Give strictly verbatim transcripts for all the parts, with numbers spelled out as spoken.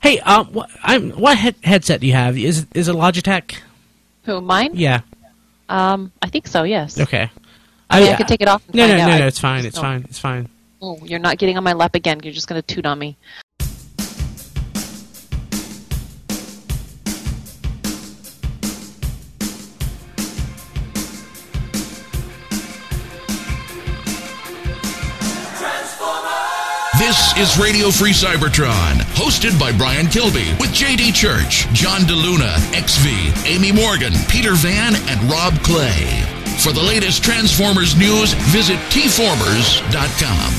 Hey, um, what, I'm, what head, headset do you have? Is is it Logitech? Who, mine? Yeah. Um, I think so, yes. Okay. I mean, I, I can take it off and No, find no, out. no, no, I, it's fine, it's no. fine, it's fine. Oh, you're not getting on my lap again. You're just going to toot on me. This is Radio Free Cybertron, hosted by Brian Kilby, with J D Church, John DeLuna, X V, Amy Morgan, Peter Van, and Rob Clay. For the latest Transformers news, visit T formers dot com.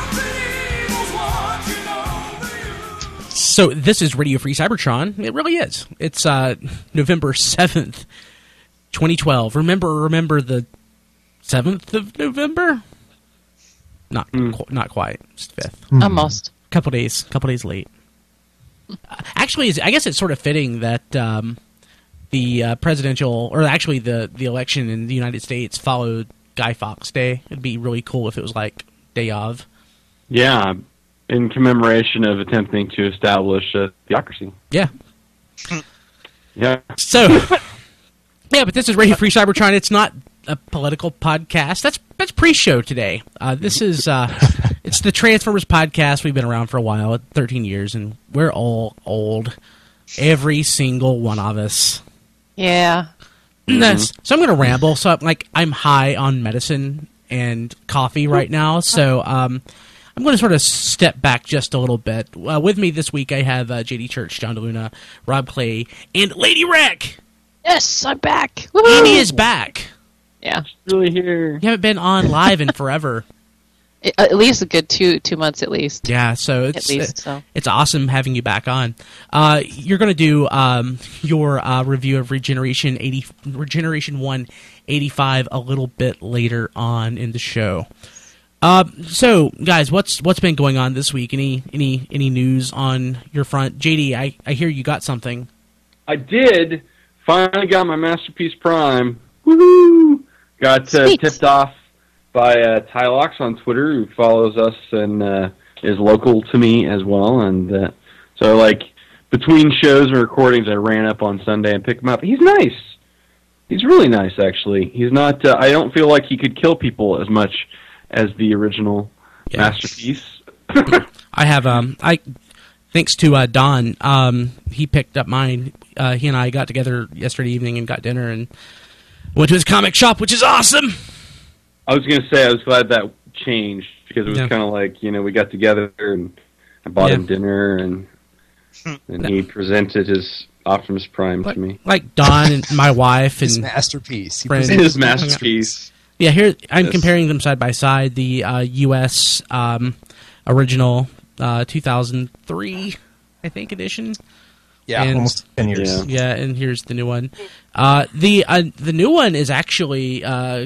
So this is Radio Free Cybertron. It really is. It's uh, November seventh, twenty twelve. Remember, remember the seventh of November? Not, mm. qu- not quite. It's fifth. Mm. Almost. Couple days, couple days late. Uh, actually, I guess it's sort of fitting that um, the uh, presidential, or actually the, the election in the United States followed Guy Fawkes Day. It'd be really cool if it was like day of. Yeah, in commemoration of attempting to establish a theocracy. Yeah. Yeah. So, yeah, but this is Radio Free Cybertron. It's not a political podcast. That's that's pre-show today. Uh, this is uh, it's the Transformers podcast. We've been around for a while, thirteen years, and we're all old. Every single one of us. Yeah. Mm-hmm. So I'm going to ramble. So I'm, like I'm high on medicine and coffee right now. So um, I'm going to sort of step back just a little bit. Uh, with me this week, I have uh, J D Church, John DeLuna, Rob Clay, and Lady Wreck. Yes, I'm back. Woo-hoo! Andy is back. Yeah, really here. You haven't been on live in forever. It, at least a good two two months, at least. Yeah, so it's at least, so. it's awesome having you back on. Uh, you're going to do um, your uh, review of Regeneration eighty, Regeneration One eighty-five a little bit later on in the show. Uh, so, guys, what's what's been going on this week? Any any any news on your front? J D, I, I hear you got something. I did. Finally got my Masterpiece Prime. Woohoo! Got uh, tipped off by uh, Tylox on Twitter, who follows us and uh, is local to me as well. And uh, so, like, between shows and recordings, I ran up on Sunday and picked him up. He's nice. He's really nice, actually. He's not. Uh, I don't feel like he could kill people as much as the original yeah. Masterpiece. I have. Um, I thanks to uh, Don. Um, he picked up mine. Uh, he and I got together yesterday evening and got dinner and went to his comic shop, which is awesome. I was going to say I was glad that changed because it was yeah. kind of like, you know, we got together and I bought yeah. him dinner and and he presented his Optimus Prime like, to me. Like Don and my wife and his masterpiece. Friends. His masterpiece. Yeah, here I'm yes. comparing them side by side. The uh, U S um, original uh, two thousand three, I think, edition. Yeah, and, almost ten years. Yeah. yeah, and here's the new one. Uh, the uh, the new one is actually uh,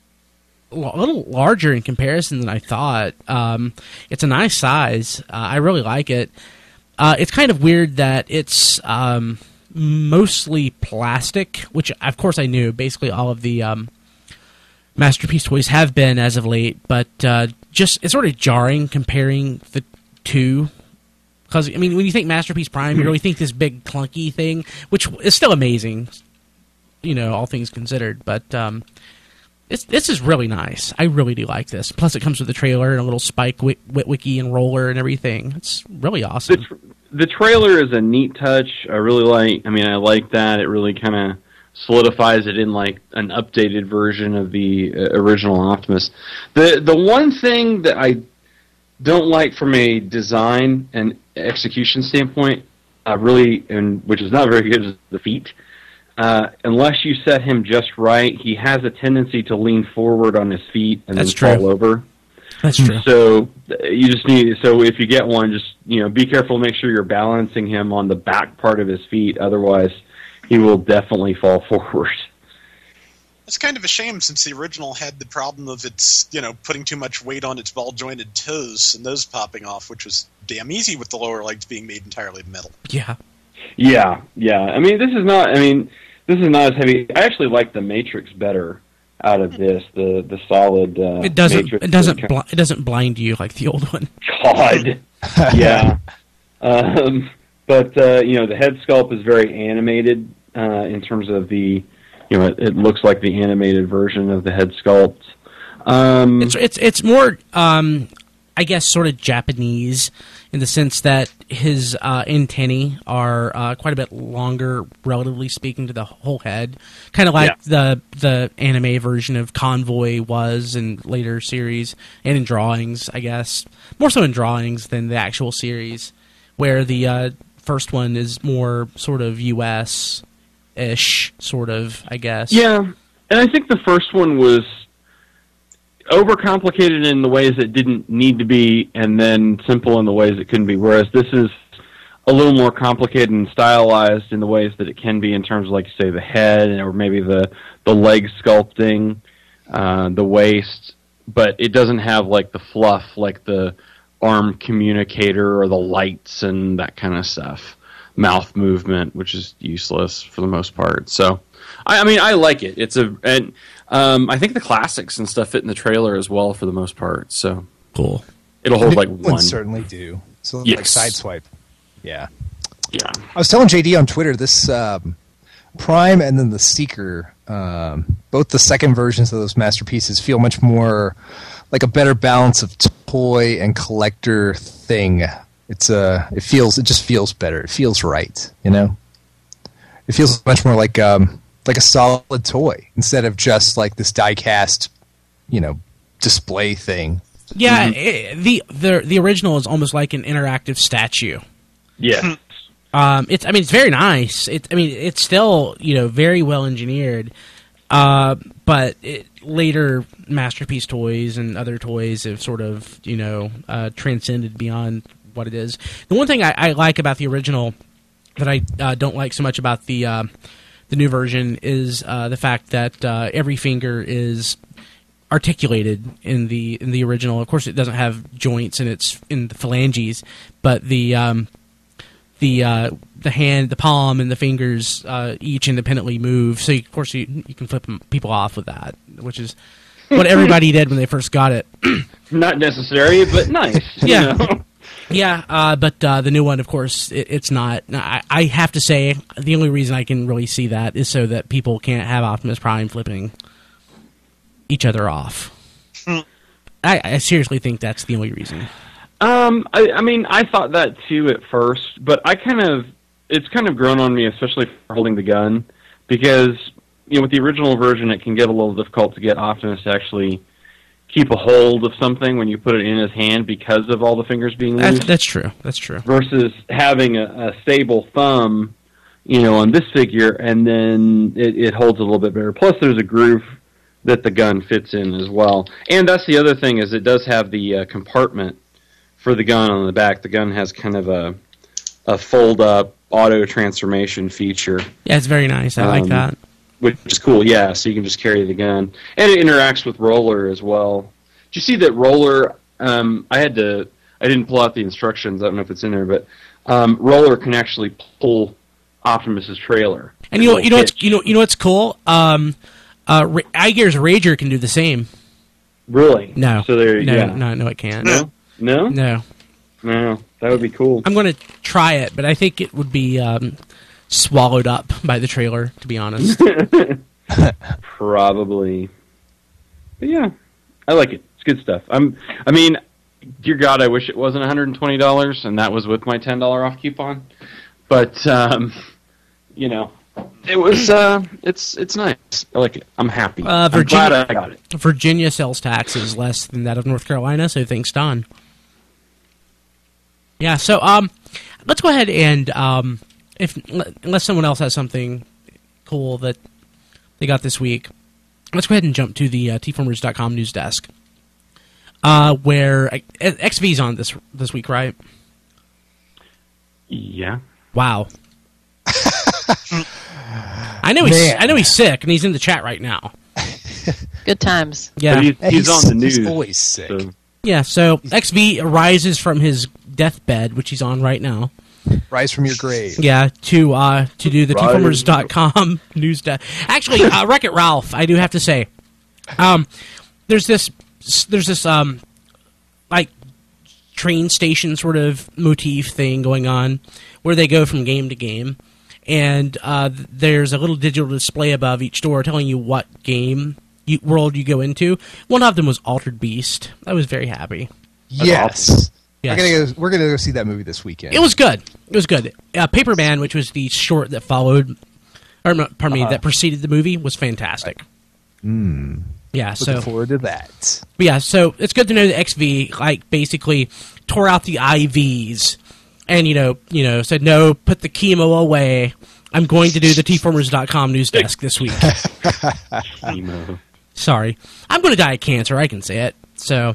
a little larger in comparison than I thought. Um, it's a nice size. Uh, I really like it. Uh, it's kind of weird that it's um, mostly plastic, which of course I knew. Basically, all of the um, Masterpiece toys have been as of late, but uh, just it's sort of jarring comparing the two. Because, I mean, when you think Masterpiece Prime, you really think this big clunky thing, which is still amazing, you know, all things considered. But um, it's, this is really nice. I really do like this. Plus, it comes with a trailer and a little Spike Wit- Witwicky and roller and everything. It's really awesome. The, tr- the trailer is a neat touch. I really like, I mean, I like that. It really kind of solidifies it in, like, an updated version of the uh, original Optimus. The The one thing that I don't like from a design and execution standpoint, uh, really, and which is not very good, is the feet. Uh, unless you set him just right, he has a tendency to lean forward on his feet and That's then true. fall over. That's true. So you just need. So if you get one, just you know, be careful. Make sure you're balancing him on the back part of his feet. Otherwise, he will definitely fall forward. It's kind of a shame since the original had the problem of its, you know, putting too much weight on its ball-jointed toes and those popping off, which was damn easy with the lower legs being made entirely of metal. Yeah. Yeah, yeah. I mean, this is not. I mean, this is not as heavy. I actually like the Matrix better out of this. The the solid. Uh, it doesn't. Matrix It doesn't. Bl- it doesn't blind you like the old one. God. Yeah. Um, but uh, you know, the head sculpt is very animated uh, in terms of the, you know, it, it looks like the animated version of the head sculpt. Um, it's it's it's more, um, I guess, sort of Japanese in the sense that his uh, antennae are uh, quite a bit longer, relatively speaking, to the whole head. Kind of like Yeah. the the anime version of Convoy was in later series, and in drawings, I guess. More so in drawings than the actual series, where the uh, first one is more sort of U S-ish, sort of, I guess. Yeah, and I think the first one was overcomplicated in the ways it didn't need to be, and then simple in the ways it couldn't be. Whereas this is a little more complicated and stylized in the ways that it can be in terms of, like, say, the head or maybe the the leg sculpting, uh, the waist, but it doesn't have like the fluff, like the arm communicator or the lights and that kind of stuff. Mouth movement, which is useless for the most part. So, I, I mean, I like it. It's a and. Um, I think the classics and stuff fit in the trailer as well for the most part. So Cool. It'll hold like It would one. certainly do. So Yes. like sideswipe. Yeah. Yeah. I was telling J D on Twitter this um, Prime and then the Seeker, um, both the second versions of those masterpieces feel much more like a better balance of toy and collector thing. It's a, it feels, it just feels better. It feels right, you know. It feels much more like um, like a solid toy instead of just like this die-cast, you know, display thing. Yeah, it, the the the original is almost like an interactive statue. Yeah. Um, it's I mean it's very nice. It I mean it's still, you know, very well engineered. Uh, but it, later masterpiece toys and other toys have sort of, you know, uh, transcended beyond what it is. The one thing I, I like about the original that I uh, don't like so much about the uh, the new version is uh, the fact that uh, every finger is articulated in the in the original. Of course, it doesn't have joints in its in the phalanges, but the um, the uh, the hand, the palm, and the fingers uh, each independently move. So, you, of course, you you can flip people off with that, which is what everybody did when they first got it. Not necessary, but nice. Yeah. You know? Yeah, uh, but uh, the new one, of course, it, it's not. I, I have to say, the only reason I can really see that is so that people can't have Optimus Prime flipping each other off. I, I seriously think that's the only reason. Um, I, I mean, I thought that too at first, but I kind of, it's kind of grown on me, especially for holding the gun, because, you know, with the original version, it can get a little difficult to get Optimus to actually keep a hold of something when you put it in his hand because of all the fingers being loose. That's, that's true. That's true. Versus having a, a stable thumb, you know, on this figure, and then it, it holds a little bit better. Plus, there's a groove that the gun fits in as well. And that's the other thing, is it does have the uh, compartment for the gun on the back. The gun has kind of a a fold-up auto transformation feature. Yeah, it's very nice. I Um, like that. Which is cool, yeah, so you can just carry the gun. And it interacts with Roller as well. Did you see that Roller, um, I had to, I didn't pull out the instructions, I don't know if it's in there, but um, Roller can actually pull Optimus's trailer. And you know, Little you know what's hitch. you know you know what's cool? Um, uh, Ra- Iger's Rager can do the same. Really? No, So there, no, yeah. no, no, it can't. No? No? No. No, that would be cool. I'm going to try it, but I think it would be um, swallowed up by the trailer, to be honest. Probably. But yeah, I like it. It's good stuff. I'm. I mean, dear God, I wish it wasn't one hundred twenty dollars, and that was with my ten dollars off coupon. But um, you know, it was. Uh, it's it's nice. I like it. I'm happy. Uh, I'm Virginia- glad I got it. Virginia sales tax is less than that of North Carolina, so thanks, Don. Yeah, so um, let's go ahead and um, if unless someone else has something cool that they got this week, let's go ahead and jump to the uh, T Formers dot com news desk, uh, where uh, X V's on this this week, right? Yeah. Wow. I know he's Man. I know he's sick, and he's in the chat right now. Good times. Yeah, But he's, Hey, he's on the news. He's always sick. so- yeah. So X V rises from his deathbed, which he's on right now. Rise from your grave. Yeah, to uh, to do the T Right. Formers dot com news desk. Actually, uh, Wreck-It Ralph, I do have to say, um, there's this there's this um, like train station sort of motif thing going on where they go from game to game. And uh, there's a little digital display above each door telling you what game you, world you go into. One of them was Altered Beast. I was very happy. Yes. Yes. We're gonna go, we're gonna go see that movie this weekend. It was good. It was good. Uh, Paperman, which was the short that followed, or pardon uh-huh. me, that preceded the movie, was fantastic. Mm. Yeah, Looking so forward to that. But yeah, so it's good to know that X V like basically tore out the I Vs and you know, you know, said no, put the chemo away. I'm going to do the T formers dot com news desk this week. Chemo. Sorry, I'm going to die of cancer. I can say it. So,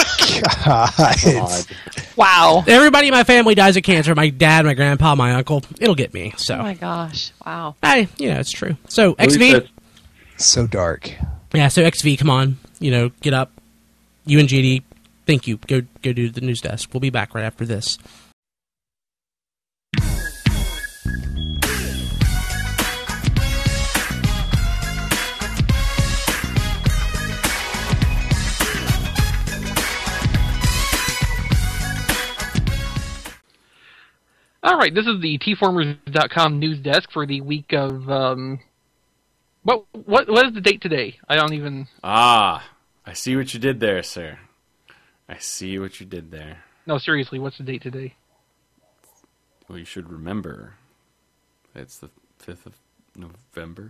God. Wow. Everybody in my family dies of cancer. My dad, my grandpa, my uncle. It'll get me. So, oh my gosh, wow. I, you know, it's true. So X V. So dark. Yeah, so X V, come on. You know, get up. You and G D, thank you. Go go do the news desk. We'll be back right after this. All right, this is the T formers dot com news desk for the week of... Um, what what what is the date today? I don't even... Ah, I see what you did there, sir. I see what you did there. No, seriously, what's the date today? Well, you should remember. It's the fifth of November.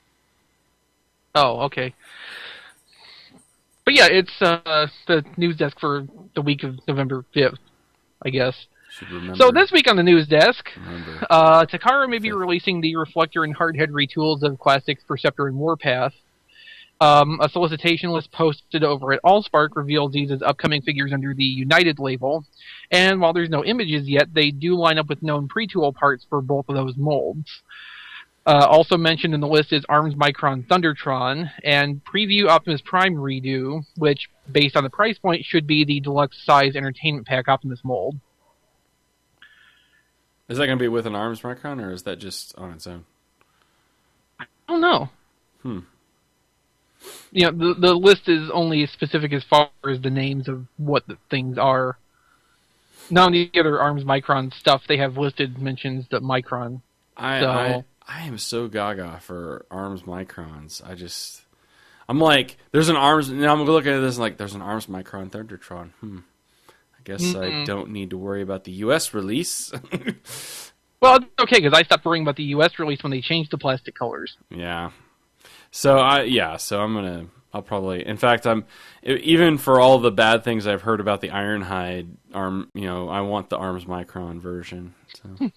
Oh, okay. But yeah, it's uh, the news desk for the week of November fifth, I guess. Should remember. So this week on the news desk, Remember. uh, Takara may be releasing the Reflector and Hardhead retools of classics Perceptor and Warpath. Um, a solicitation list posted over at AllSpark reveals these as upcoming figures under the United label, and while there's no images yet, they do line up with known pre-tool parts for both of those molds. Uh, also mentioned in the list is Arms Micron Thundertron and Preview Optimus Prime redo, which, based on the price point, should be the deluxe size Entertainment Pack Optimus mold. Is that going to be with an Arms Micron, or is that just on its own? I don't know. Hmm. You know, the the list is only specific as far as the names of what the things are. None of the other Arms Micron stuff they have listed mentions the Micron. I, so, I I am so gaga for Arms Microns. I just... I'm like, there's an Arms... Now I'm looking at this and like, there's an Arms Micron Thundertron. Hmm. I guess mm-hmm. I don't need to worry about the U S release. Well, it's okay, because I stopped worrying about the U S release when they changed the plastic colors. Yeah. So, I yeah, so I'm going to... I'll probably... In fact, I'm... Even for all the bad things I've heard about the Ironhide arm, you know, I want the Arms Micron version. So...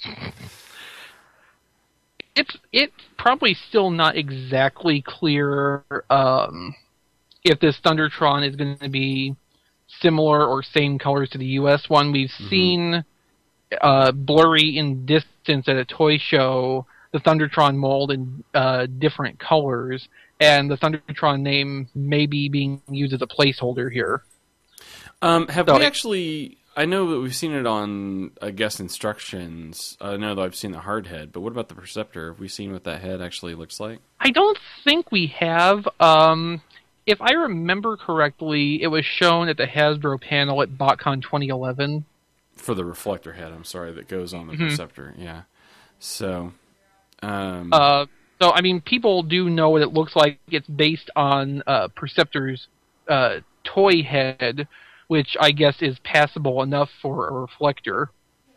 It's it's probably still not exactly clear um, if this Thundertron is going to be similar or same colors to the U S one. We've mm-hmm. seen uh, blurry in distance at a toy show the Thundertron mold in uh, different colors, and the Thundertron name may be being used as a placeholder here. Um, have so we actually... I know that we've seen it on, I guess, instructions. I know that I've seen the hard head, but what about the Perceptor? Have we seen what that head actually looks like? I don't think we have. Um, if I remember correctly, it was shown at the Hasbro panel at BotCon twenty eleven. For the reflector head, I'm sorry, that goes on the mm-hmm. Perceptor, yeah. So, um... Uh, so, I mean, people do know what it looks like. It's based on uh, Perceptor's uh, toy head, which I guess is passable enough for a reflector.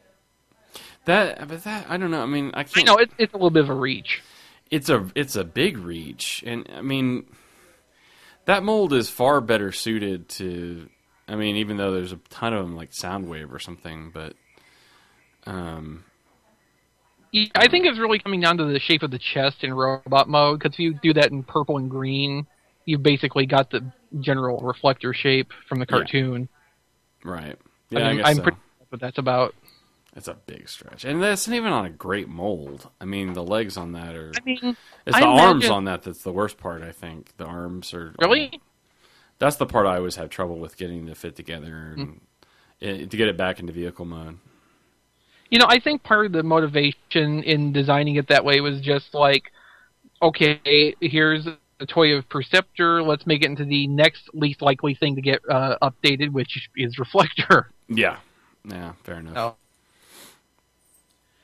That, but that, I don't know. I mean, I can't. I know it's it's a little bit of a reach. It's a it's a big reach, and I mean, that mold is far better suited to. I mean, even though there's a ton of them like Soundwave or something, but um, yeah, I think it's really coming down to the shape of the chest in robot mode. Because if you do that in purple and green, you've basically got the general reflector shape from the cartoon. Yeah. Right. Yeah, I, mean, I guess I'm so. pretty sure what that's about. It's a big stretch. And that's not even on a great mold. I mean, the legs on that are... I mean... It's I the imagine... arms on that that's the worst part, I think. The arms are... Really? Um, that's the part I always have trouble with getting to fit together and mm-hmm. it, to get it back into vehicle mode. You know, I think part of the motivation in designing it that way was just like, okay, here's... a toy of Perceptor, let's make it into the next least likely thing to get uh, updated, which is Reflector. Yeah. Yeah, fair enough. Oh.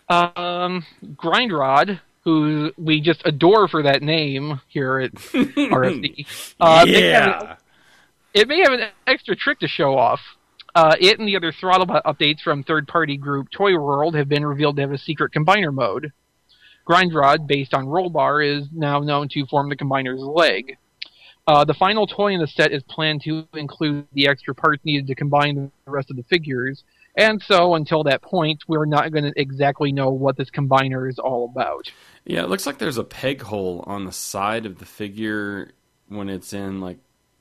Um, Grindrod, who we just adore for that name here at R F D. Uh, yeah. It may have an extra trick to show off. Uh, it and the other Throttlebot updates from third-party group Toy World have been revealed to have a secret combiner mode. Grindrod, based on Rollbar, is now known to form the combiner's leg. Uh, the final toy in the set is planned to include the extra parts needed to combine the rest of the figures, and so until that point, we're not going to exactly know what this combiner is all about. Yeah, it looks like there's a peg hole on the side of the figure when it's in, like,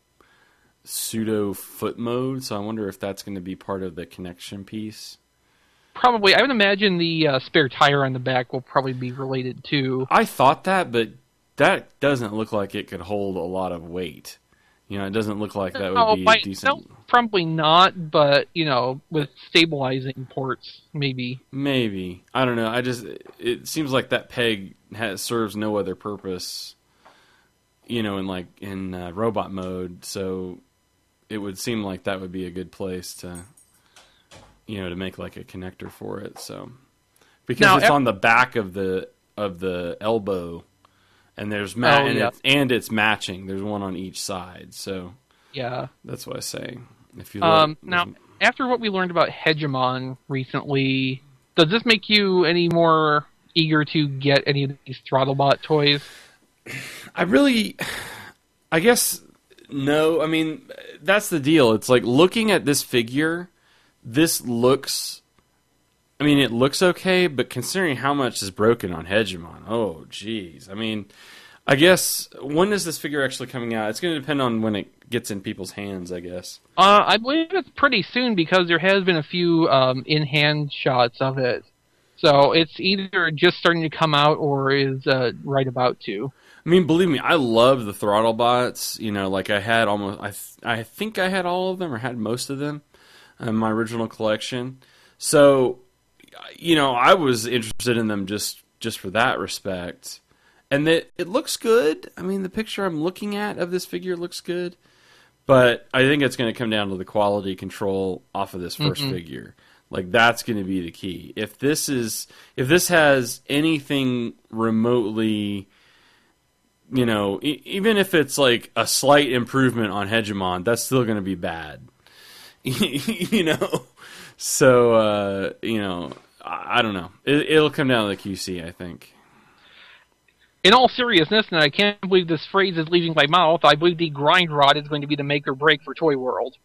pseudo foot mode, so I wonder if that's going to be part of the connection piece. Probably. I would imagine the uh, spare tire on the back will probably be related to... I thought that, but that doesn't look like it could hold a lot of weight. You know, it doesn't look like that would oh, be by decent. itself, probably not, but, you know, with stabilizing ports, maybe. Maybe. I don't know. I just... It seems like that peg has, serves no other purpose, you know, in, like, in uh, robot mode, so... It would seem like that would be a good place to, you know, to make like a connector for it. So, because now, it's ev- on the back of the of the elbow, and there's ma- oh, and, yeah. it's, and it's matching. There's one on each side. So, yeah, that's what I say. If you um, look, now after what we learned about Hegemon recently, does this make you any more eager to get any of these Throttlebot toys? I really, I guess. No, I mean, that's the deal. It's like looking at this figure, this looks, I mean, it looks okay, but considering how much is broken on Hegemon, oh, geez. I mean, I guess, when is this figure actually coming out? It's going to depend on when it gets in people's hands, I guess. Uh, I believe it's pretty soon because there has been a few um, in-hand shots of it. So it's either just starting to come out or is uh, right about to. I mean, believe me, I love the Throttlebots. You know, like I had almost, I th- I think I had all of them or had most of them in my original collection. So, you know, I was interested in them just, just for that respect. And that it looks good. I mean, the picture I'm looking at of this figure looks good. But I think it's going to come down to the quality control off of this first mm-hmm. figure. Like, that's going to be the key. If this is, if this has anything remotely... You know, e- even if it's like a slight improvement on Hegemon, that's still going to be bad. You know? So, uh, you know, I, I don't know. It, it'll come down to the Q C, I think. In all seriousness, and I can't believe this phrase is leaving my mouth, I believe the Grindrod is going to be the make or break for Toy World.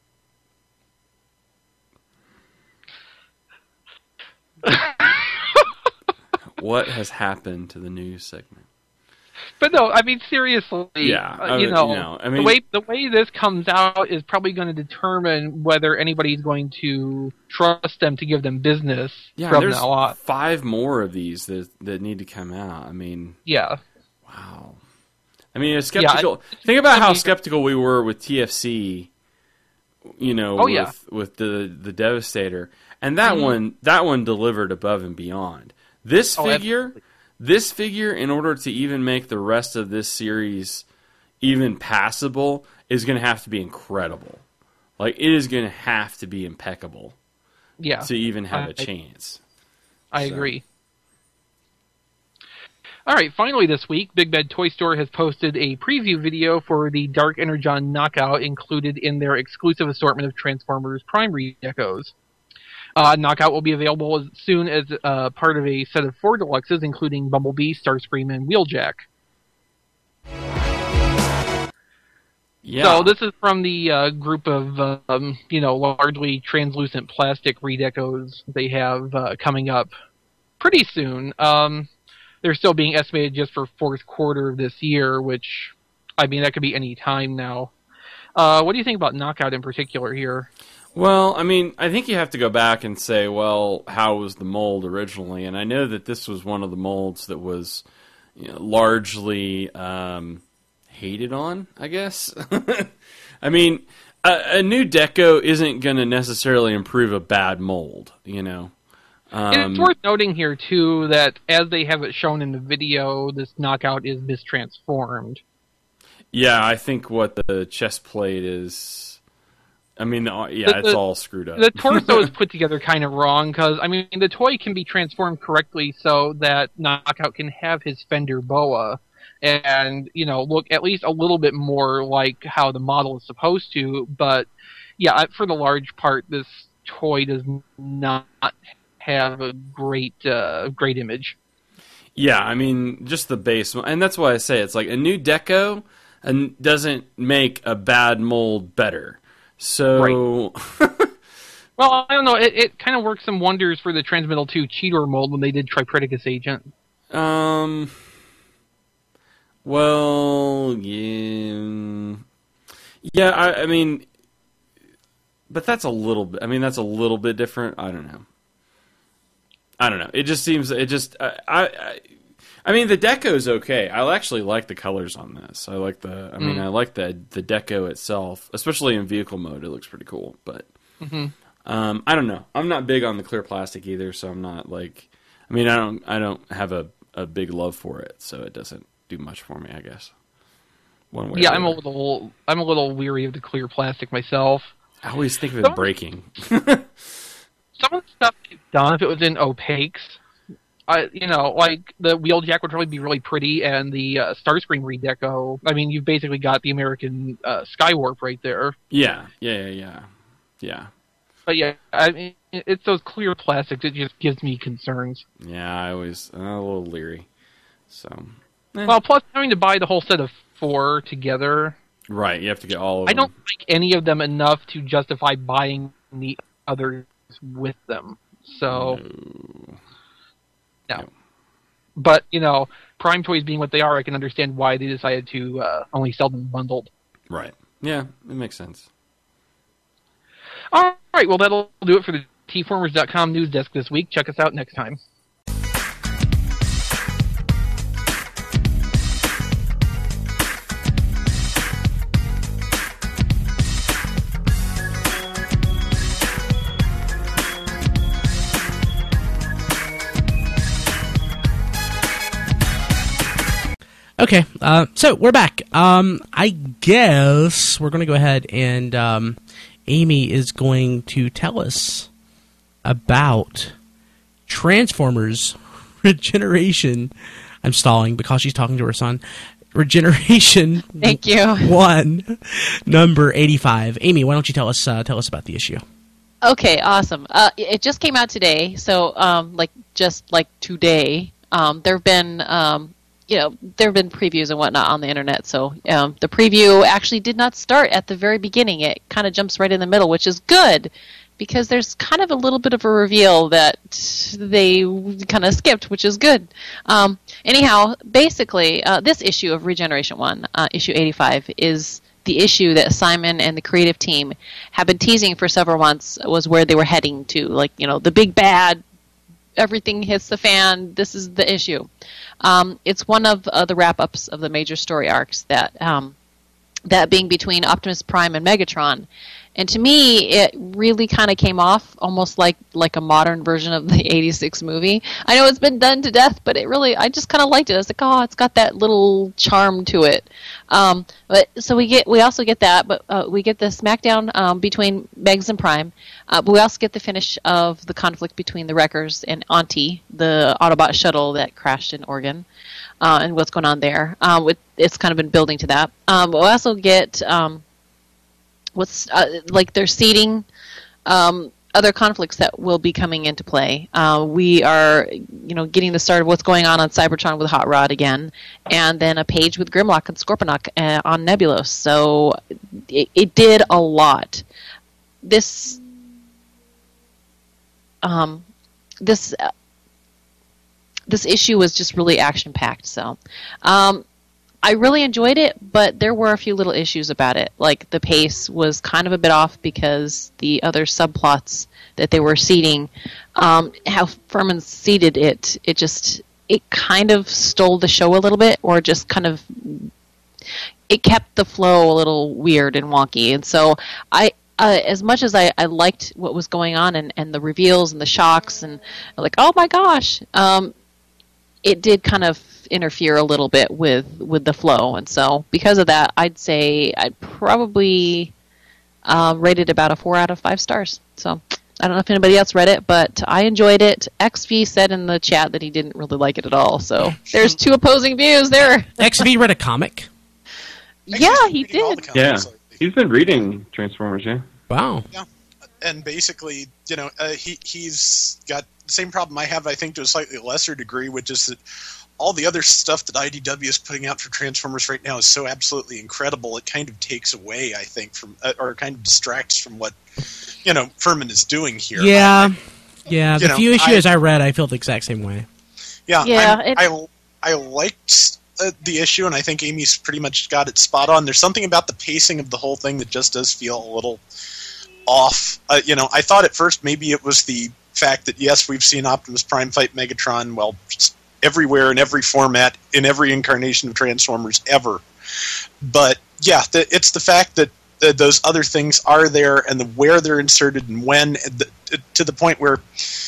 What has happened to the news segment? But no, I mean seriously. Yeah, uh, you I, know, you know I mean, the way the way this comes out is probably going to determine whether anybody's going to trust them to give them business yeah, from there's now on. Five more of these that that need to come out. I mean, yeah, wow. I mean, it's skeptical. Yeah, I, Think about I how mean, skeptical we were with T F C. You know, oh, with yeah. with the the Devastator, and that mm-hmm. one that one delivered above and beyond. This oh, figure. Absolutely. This figure, in order to even make the rest of this series even passable, is going to have to be incredible. Like, it is going to have to be impeccable yeah, to even have I, a chance. I so. agree. All right, finally this week, Big Bad Toy Store has posted a preview video for the Dark Energon Knockout included in their exclusive assortment of Transformers Prime Redecos. Uh, Knockout will be available as soon as uh, part of a set of four deluxes, including Bumblebee, Starscream, and Wheeljack. Yeah. So this is from the uh, group of, um, you know, largely translucent plastic Redecos they have uh, coming up pretty soon. Um, they're still being estimated just for fourth quarter of this year, which, I mean, that could be any time now. Uh, what do you think about Knockout in particular here? Well, I mean, I think you have to go back and say, well, how was the mold originally? And I know that this was one of the molds that was, you know, largely um, hated on, I guess. I mean, a, a new deco isn't going to necessarily improve a bad mold, you know. Um, and it's worth noting here, too, that as they have it shown in the video, this Knockout is mistransformed. Yeah, I think what the chest plate is... I mean, uh, yeah, The- it's the- all screwed up. The torso is put together kind of wrong because, I mean, the toy can be transformed correctly so that Knockout can have his Fender Boa and, you know, look at least a little bit more like how the model is supposed to. But, yeah, for the large part, this toy does not have a great, uh, great image. Yeah, I mean, just the base, and that's why I say it's like a new deco and doesn't make a bad mold better. So, Well, I don't know. It, it kind of worked some wonders for the Transmetal two Cheetor mold when they did Tripredicus Agent. um, well, yeah, yeah. I, I mean, but that's a little bit. I mean, that's a little bit different. I don't know. I don't know. It just seems. It just. I. I, I mean, the deco's okay. I actually like the colors on this. I like the. I mean, Mm. I like the the deco itself, especially in vehicle mode. It looks pretty cool. But Mm-hmm. um, I don't know. I'm not big on the clear plastic either, so I'm not like. I mean, I don't. I don't have a, a big love for it, so it doesn't do much for me, I guess. One way. Yeah, or I'm a the other. little. I'm a little weary of the clear plastic myself. I always think of it Some- breaking. Some of the stuff it's done if it was in opaques. I, you know, like the Wheeljack would probably be really pretty, and the uh, Starscream redeco. I mean, you've basically got the American uh, Skywarp right there. yeah, yeah, yeah, yeah, yeah. But yeah, I mean, it's those clear plastics. It just gives me concerns. Yeah, I always I'm a little leery. So, eh. Well, plus having to buy the whole set of four together, right, you have to get all of I them. don't like any of them enough to justify buying the others with them. So, No. no. But, you know, Prime Toys being what they are, I can understand why they decided to uh, only sell them bundled. Right. Yeah, it makes sense. All right, well, that'll do it for the T Formers dot com news desk this week. Check us out next time. Okay, uh, so we're back. Um, I guess we're going to go ahead and um, Amy is going to tell us about Transformers Regeneration. I'm stalling because she's talking to her son. Regeneration. Thank you. One, number eighty-five. Amy, why don't you tell us uh, tell us about the issue? Okay, awesome. Uh, it just came out today, so um, like just like today, um, there have been um, you know there have been previews and whatnot on the internet. So um, the preview actually did not start at the very beginning. It kind of jumps right in the middle, which is good because there's kind of a little bit of a reveal that they kind of skipped, which is good. Um, anyhow, basically, uh, this issue of Regeneration One, uh, issue eighty-five, is the issue that Simon and the creative team have been teasing for several months was where they were heading to. Like, you know, the big bad, everything hits the fan, this is the issue. Um, it's one of uh, the wrap-ups of the major story arcs, that um, that being between Optimus Prime and Megatron. And to me, it really kind of came off almost like, like a modern version of the eighty-six movie. I know it's been done to death, but it really, I just kind of liked it. I was like, oh, it's got that little charm to it. Um, but so we get, we also get that, but uh, we get the smackdown um, between Megs and Prime. Uh, but we also get the finish of the conflict between the Wreckers and Auntie, the Autobot shuttle that crashed in Oregon, uh, and what's going on there. Um, with, it's kind of been building to that. Um, but we also get um, what's uh, like they're seeding um, other conflicts that will be coming into play. Uh, we are, you know, getting the start of what's going on on Cybertron with Hot Rod again, and then a page with Grimlock and Scorponok uh, on Nebulos. So it, it did a lot. This, um, this, uh, this issue was just really action packed. So, um, I really enjoyed it, but there were a few little issues about it. Like, the pace was kind of a bit off because the other subplots that they were seeding, um, how Furman seeded it, it just, it kind of stole the show a little bit, or just kind of, it kept the flow a little weird and wonky. And so I, uh, as much as I, I liked what was going on and, and the reveals and the shocks and like, oh my gosh, um, it did kind of interfere a little bit with, with the flow. And so because of that, I'd say I'd probably uh, rated about a four out of five stars. So I don't know if anybody else read it, but I enjoyed it. X V said in the chat that he didn't really like it at all. So there's two opposing views there. X V read a comic? Yeah, he did. Yeah, he's been reading Transformers, yeah. Wow. Yeah, and basically, you know, uh, he he's got the same problem I have, I think, to a slightly lesser degree, which is that all the other stuff that I D W is putting out for Transformers right now is so absolutely incredible. It kind of takes away, I think, from uh, or kind of distracts from what, you know, Furman is doing here. Yeah, I, yeah. The know, few issues I, I read, I felt the exact same way. Yeah, yeah. It, I I liked uh, the issue, and I think Amy's pretty much got it spot on. There's something about the pacing of the whole thing that just does feel a little off. Uh, you know, I thought at first maybe it was the fact that yes, we've seen Optimus Prime fight Megatron, well, everywhere in every format in every incarnation of Transformers ever. But yeah, the, it's the fact that uh, those other things are there and the where they're inserted and when, the, to the point where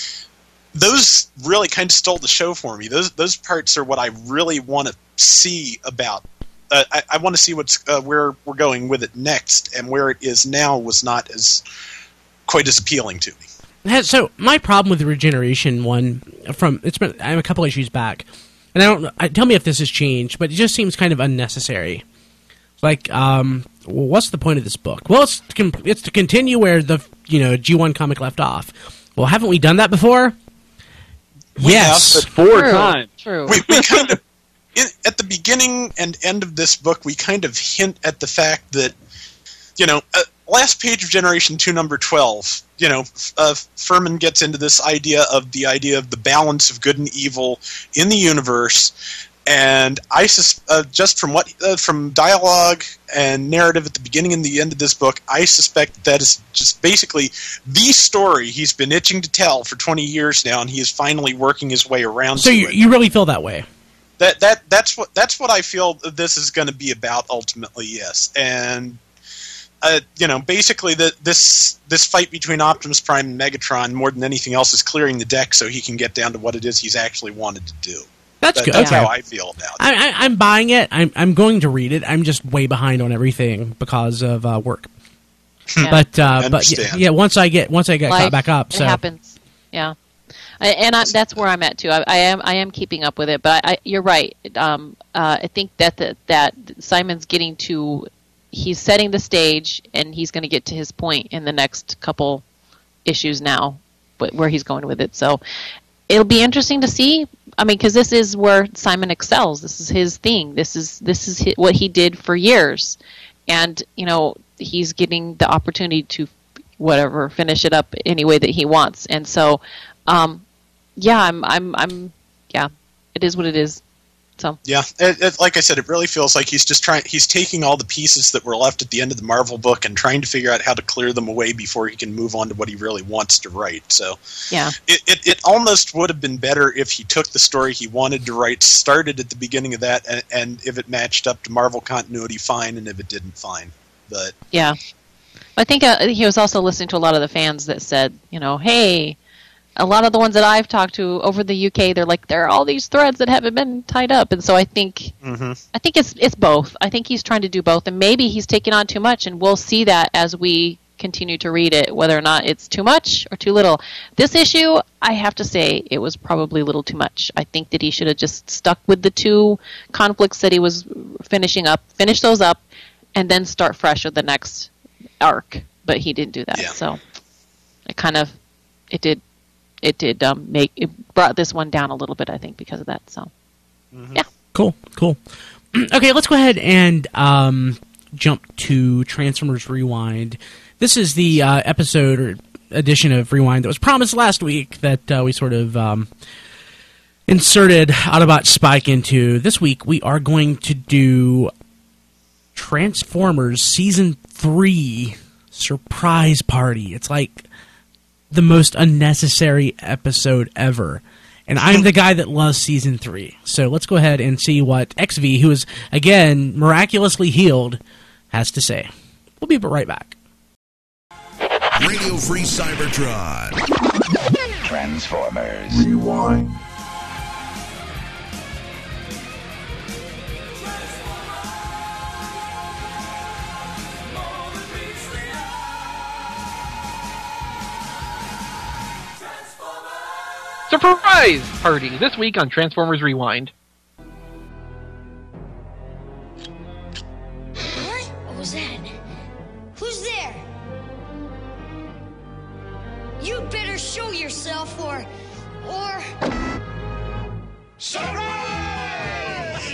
those really kind of stole the show for me. Those those parts are what I really want to see about. Uh, I, I want to see what's uh, where we're going with it next, and where it is now was not as quite as appealing to me. So my problem with the Regeneration one from it's been I'm a couple issues back, and I don't I, tell me if this has changed, but it just seems kind of unnecessary. Like, um, well, what's the point of this book? Well, it's to, it's to continue where the you know G one comic left off. Well, haven't we done that before? We yes, have, Four True. times. True. we, we kind of in, at the beginning and end of this book, we kind of hint at the fact that, you know, uh, last page of Generation two, number twelve, you know, uh, Furman gets into this idea of the idea of the balance of good and evil in the universe, and I sus- uh, just from what uh, from dialogue and narrative at the beginning and the end of this book, I suspect that is just basically the story he's been itching to tell for twenty years now, and he is finally working his way around. So to you, it. you really feel that way? That that that's what that's what I feel this is going to be about ultimately. Yes, and uh, you know, basically the, this this fight between Optimus Prime and Megatron, more than anything else, is clearing the deck so he can get down to what it is he's actually wanted to do. That's That- good. That's Okay. how I feel about it. I, I, I'm buying it. I'm I'm going to read it. I'm just way behind on everything because of uh, work. Yeah. But uh, I but yeah, understand. yeah, once I get once I get Life, caught back up, it so happens. Yeah, I, and I, that's where I'm at too. I, I am I am keeping up with it, but I, you're right. Um, uh, I think that the, that Simon's getting to, he's setting the stage, and he's going to get to his point in the next couple issues now, but where he's going with it. So it'll be interesting to see. I mean, because this is where Simon excels. This is his thing. This is this is hi what he did for years, and you know he's getting the opportunity to whatever finish it up any way that he wants. And so, um, yeah, I'm I'm I'm yeah, it is what it is. So Yeah, it, it, like I said, it really feels like he's just trying. He's taking all the pieces that were left at the end of the Marvel book and trying to figure out how to clear them away before he can move on to what he really wants to write. So yeah, it, it, it almost would have been better if he took the story he wanted to write, started at the beginning of that, and, and if it matched up to Marvel continuity, fine, and if it didn't, fine. But yeah. I think uh, he was also listening to a lot of the fans that said, you know, hey, a lot of the ones that I've talked to over the U K, they're like, there are all these threads that haven't been tied up, and so I think, mm-hmm. I think it's it's both. I think he's trying to do both, and maybe he's taking on too much, and we'll see that as we continue to read it, whether or not it's too much or too little. This issue, I have to say, it was probably a little too much. I think that he should have just stuck with the two conflicts that he was finishing up, finish those up, and then start fresh with the next arc. But he didn't do that, Yeah. so it kind of, it did. It did um, make it brought this one down a little bit, I think, because of that. So, Mm-hmm. yeah, cool, cool. Okay, let's go ahead and um, jump to Transformers Rewind. This is the uh, episode or edition of Rewind that was promised last week that uh, we sort of um, inserted Autobot Spike into. This week we are going to do Transformers Season three Surprise Party. It's like the most unnecessary episode ever. And I'm the guy that loves Season three. So let's go ahead and see what X V, who is, again, miraculously healed, has to say. We'll be right back. Radio Free Cybertron. Transformers Rewind. Surprise Party, this week on Transformers Rewind. What? What was that? Who's there? You better show yourself, or... or... Surprise!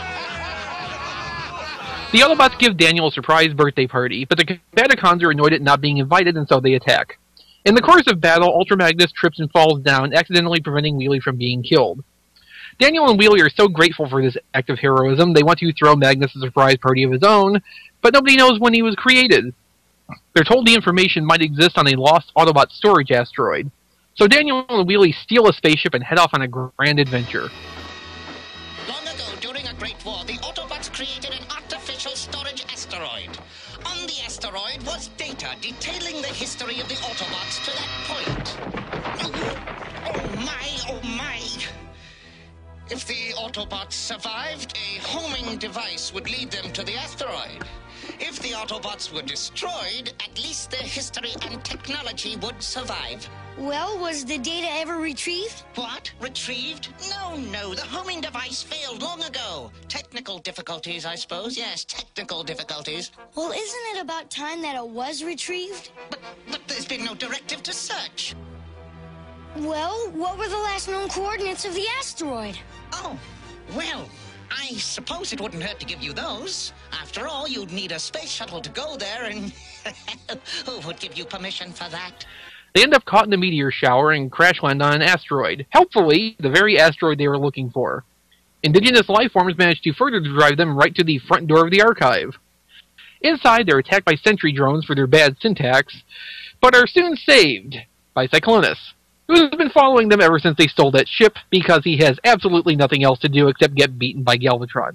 The Autobots give Daniel a surprise birthday party, but the Combaticons are annoyed at not being invited, and so they attack. In the course of battle, Ultra Magnus trips and falls down, accidentally preventing Wheelie from being killed. Daniel and Wheelie are so grateful for this act of heroism, they want to throw Magnus a surprise party of his own, but nobody knows when he was created. They're told the information might exist on a lost Autobot storage asteroid. So Daniel and Wheelie steal a spaceship and head off on a grand adventure. Long ago, during a great war, the Autobots created an artificial storage asteroid. On the asteroid was data detailing the history of the Autobots to that point. Oh my, oh my. If the Autobots survived, a homing device would lead them to the asteroid. If the Autobots were destroyed, at least their history and technology would survive. Well, was the data ever retrieved? What? Retrieved? No, no. The homing device failed long ago. Technical difficulties, I suppose. Yes, technical difficulties. Well, isn't it about time that it was retrieved? But, but there's been no directive to search. Well, what were the last known coordinates of the asteroid? Oh, well, I suppose it wouldn't hurt to give you those. After all, you'd need a space shuttle to go there, and who would give you permission for that? They end up caught in a meteor shower and crash land on an asteroid. Helpfully, the very asteroid they were looking for. Indigenous life forms managed to further drive them right to the front door of the archive. Inside, they're attacked by sentry drones for their bad syntax, but are soon saved by Cyclonus, who has been following them ever since they stole that ship, because he has absolutely nothing else to do except get beaten by Galvatron.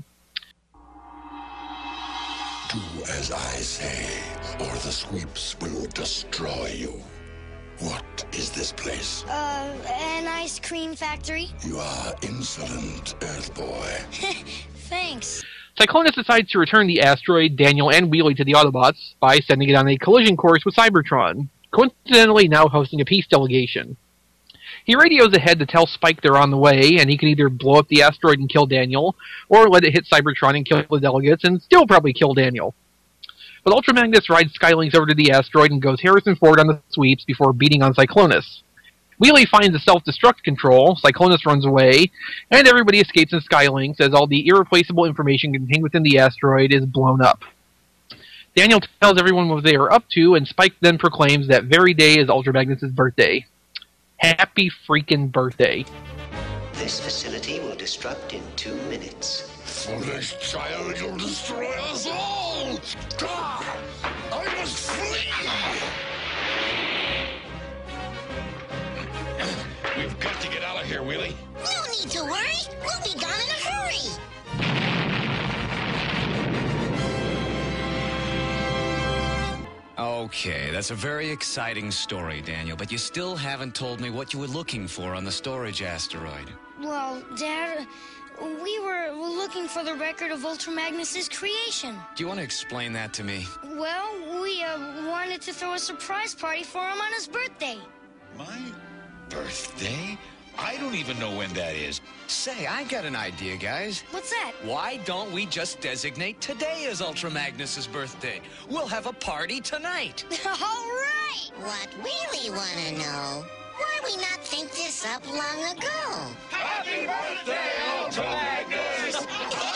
Do as I say, or the sweeps will destroy you. What is this place? Uh, an ice cream factory. You are insolent, Earth Boy. Thanks. Cyclonus decides to return the asteroid, Daniel, and Wheelie to the Autobots by sending it on a collision course with Cybertron, coincidentally now hosting a peace delegation. He radios ahead to tell Spike they're on the way, and he can either blow up the asteroid and kill Daniel, or let it hit Cybertron and kill the delegates, and still probably kill Daniel. But Ultra Magnus rides Skylinks over to the asteroid and goes Harrison Ford on the sweeps before beating on Cyclonus. Wheelie finds a self-destruct control, Cyclonus runs away, and everybody escapes in Skylinks as all the irreplaceable information contained within the asteroid is blown up. Daniel tells everyone what they are up to, and Spike then proclaims that very day is Ultra Magnus' birthday. Happy freaking birthday. This facility will destruct in two minutes. Foolish child, you'll destroy us all! God, I must flee! We've got to get out of here, Wheelie. No need to worry. We'll be gone in a hurry. Okay, that's a very exciting story, Daniel, but you still haven't told me what you were looking for on the storage asteroid. Well, Dad, we were looking for the record of Ultra Magnus' creation. Do you want to explain that to me? Well, we uh, wanted to throw a surprise party for him on his birthday. My birthday? I don't even know when that is. Say, I got an idea, guys. What's that? Why don't we just designate today as Ultra Magnus' birthday? We'll have a party tonight. All right! What we really want to know, why we not think this up long ago? Happy birthday, Ultra Magnus!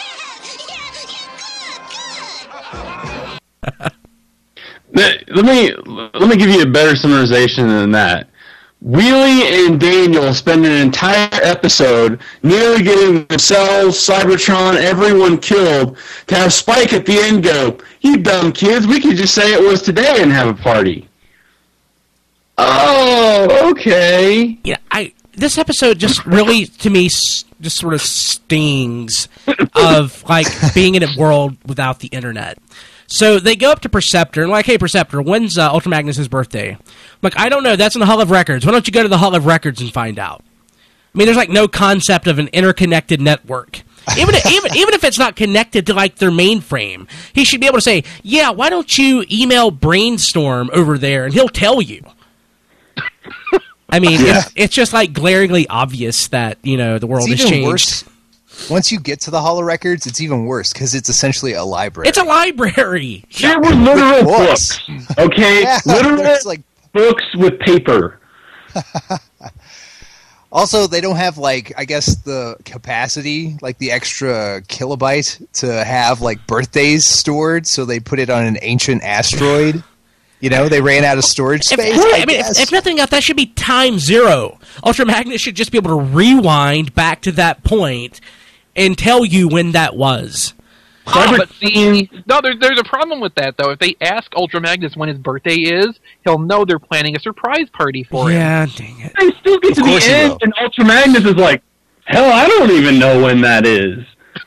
Let me let me give you a better summarization than that. Wheelie and Daniel spend an entire episode nearly getting themselves, Cybertron, everyone killed, to have Spike at the end go, "You dumb kids, we could just say it was today and have a party." Oh, okay. Yeah, I this episode just really, to me, s- just sort of stings of, like, being in a world without the internet. So they go up to Perceptor and like, "Hey, Perceptor, when's uh, Ultra Magnus' birthday?" I'm like, "I don't know. That's in the Hall of Records. Why don't you go to the Hall of Records and find out?" I mean, there's like no concept of an interconnected network. Even if, even even if it's not connected to like their mainframe, he should be able to say, "Yeah, why don't you email Brainstorm over there and he'll tell you." I mean, Yeah. it's, it's just like glaringly obvious that you know the world It's has even changed. worse. Once you get to the Holo Records, it's even worse because it's essentially a library. It's a library. There were literal books. books. Okay, Yeah, literal there's, like- books with paper. Also, they don't have, like, I guess the capacity, like the extra kilobyte to have, like, birthdays stored, so they put it on an ancient asteroid. You know, they ran out of storage If, space. I I mean, if, guess. if nothing else, that should be time zero. Ultra Magnus should just be able to rewind back to that point and tell you when that was. Ah, but see, no, there, there's a problem with that, though. If they ask Ultra Magnus when his birthday is, he'll know they're planning a surprise party for him. Yeah, dang it. They still get to the end, and Ultra Magnus is like, hell, I don't even know when that is.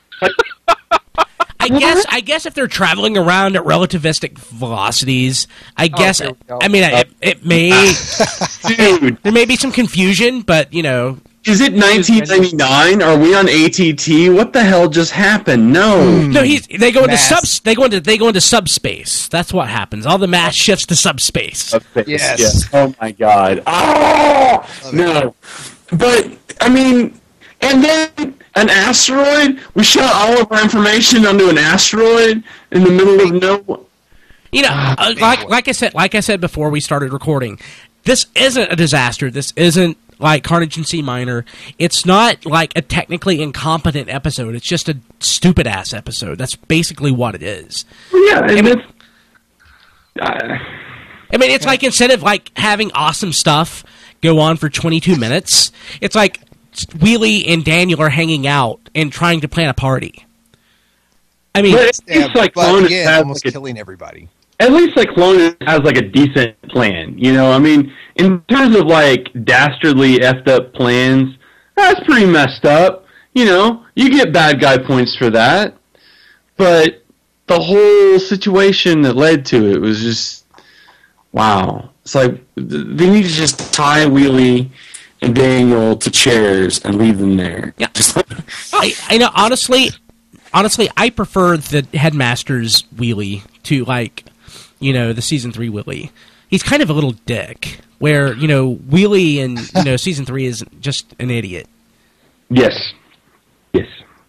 I guess I guess if they're traveling around at relativistic velocities, I guess here we go. I mean it, it may Dude, there may be some confusion, but you know, is it nineteen ninety-nine? Are we on A T T? What the hell just happened? No. no, he's they go into Mass. subs they go into they go into subspace. That's what happens. All the mass shifts to subspace. Yes. Oh my god. Oh no. But I mean, and then an asteroid. We shot all of our information onto an asteroid in the middle of no. You know, uh, like like I said, like I said before we started recording, this isn't a disaster. This isn't like Carnage in C minor. It's not like a technically incompetent episode. It's just a stupid ass episode. That's basically what it is. Yeah, and I mean, it's. Uh, I mean, it's like instead of like having awesome stuff go on for twenty-two minutes, it's like Wheelie and Daniel are hanging out and trying to plan a party. I mean, But Yeah, it's like but Clone again, has almost like a- killing everybody. at least like Clone has like a decent plan, you know. I mean, in terms of like dastardly effed up plans, that's pretty messed up. You know, you get bad guy points for that, but the whole situation that led to it was just wow. It's like th- they need to just tie Wheelie and Daniel to chairs and leave them there. Yeah. Just like, I, I know honestly, honestly, I prefer the Headmaster's Wheelie to like, you know, the season three Wheelie. He's kind of a little dick. Where you know Wheelie in you know season three is just an idiot. yes, yes.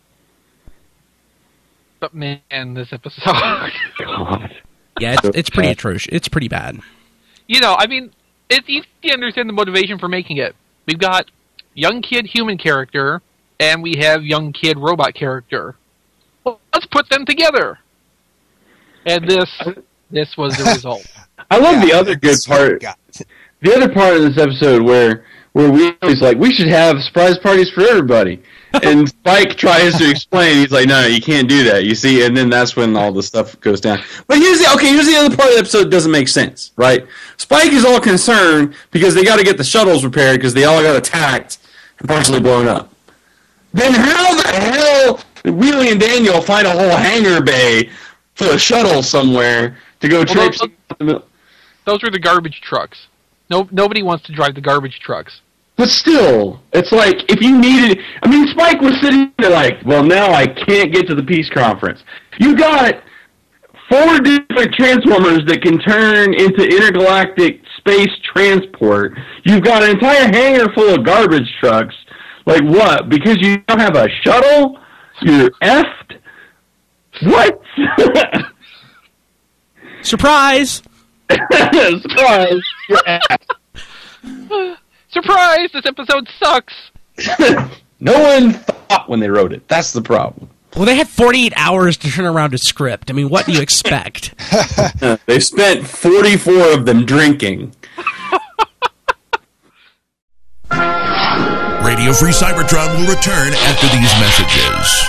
But man, this episode. God. Yeah, it's, it's pretty atrocious. It's pretty bad. You know, I mean, it's easy to understand the motivation for making it. We've got young kid human character, and we have young kid robot character. Well, let's put them together. And this, this was the result. I love Yeah, the other good that's what we part. got. The other part of this episode where where Wheelie's like, we should have surprise parties for everybody, and Spike tries to explain. He's like, no, no, you can't do that. You see, and then that's when all the stuff goes down. But here's the okay. Here's the other part of the episode that doesn't make sense, right? Spike is all concerned because they got to get the shuttles repaired because they all got attacked and partially blown up. Then how the hell did Wheelie and Daniel find a whole hangar bay for a shuttle somewhere to go Well, traipsing? those, those were the garbage trucks. No, nobody wants to drive the garbage trucks. But still, it's like, if you needed... I mean, Spike was sitting there like, well, now I can't get to the peace conference. You got four different Transformers that can turn into intergalactic space transport. You've got an entire hangar full of garbage trucks. Like, what? Because you don't have a shuttle? You're effed? What? Surprise! Surprise! You're effed. Surprise! This episode sucks! No one thought when they wrote it. That's the problem. Well, they had forty-eight hours to turn around a script. I mean, what do you expect? They spent forty-four of them drinking. Radio Free Cybertron will return after these messages.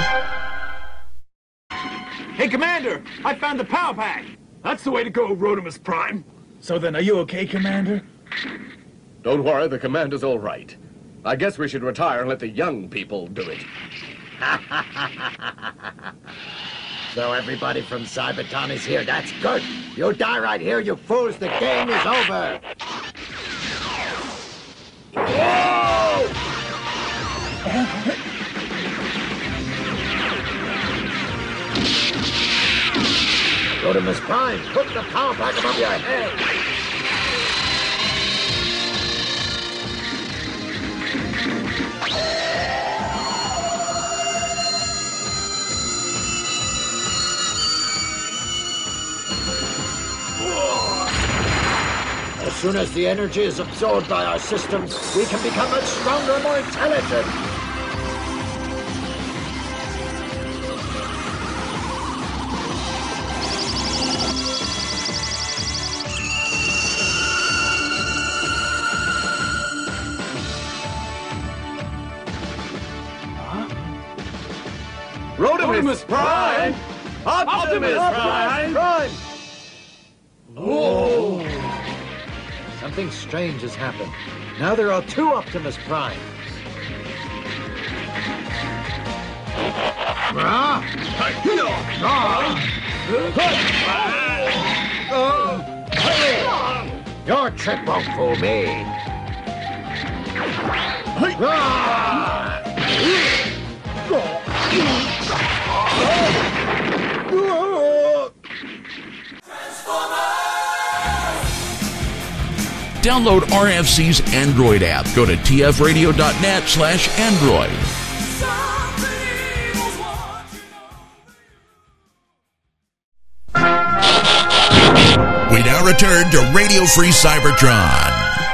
Hey, Commander! I found the power pack! That's the way to go, Rodimus Prime. So then, are you okay, Commander? Don't worry, the Commander's all right. I guess we should retire and let the young people do it. So everybody from Cybertron is here. That's good. You die right here, you fools. The game is over. Rodimus Prime, put the power pack above your head. soon as the energy is absorbed by our systems, we can become much stronger and more intelligent. Rodimus Prime! Optimus Prime! Prime! Oh! Something strange has happened. Now there are two Optimus Prime. Ah! Ah! Your trick won't fool me. Ah! Download R F C's Android app. Go to t f radio dot net slash Android. We now return to Radio Free Cybertron.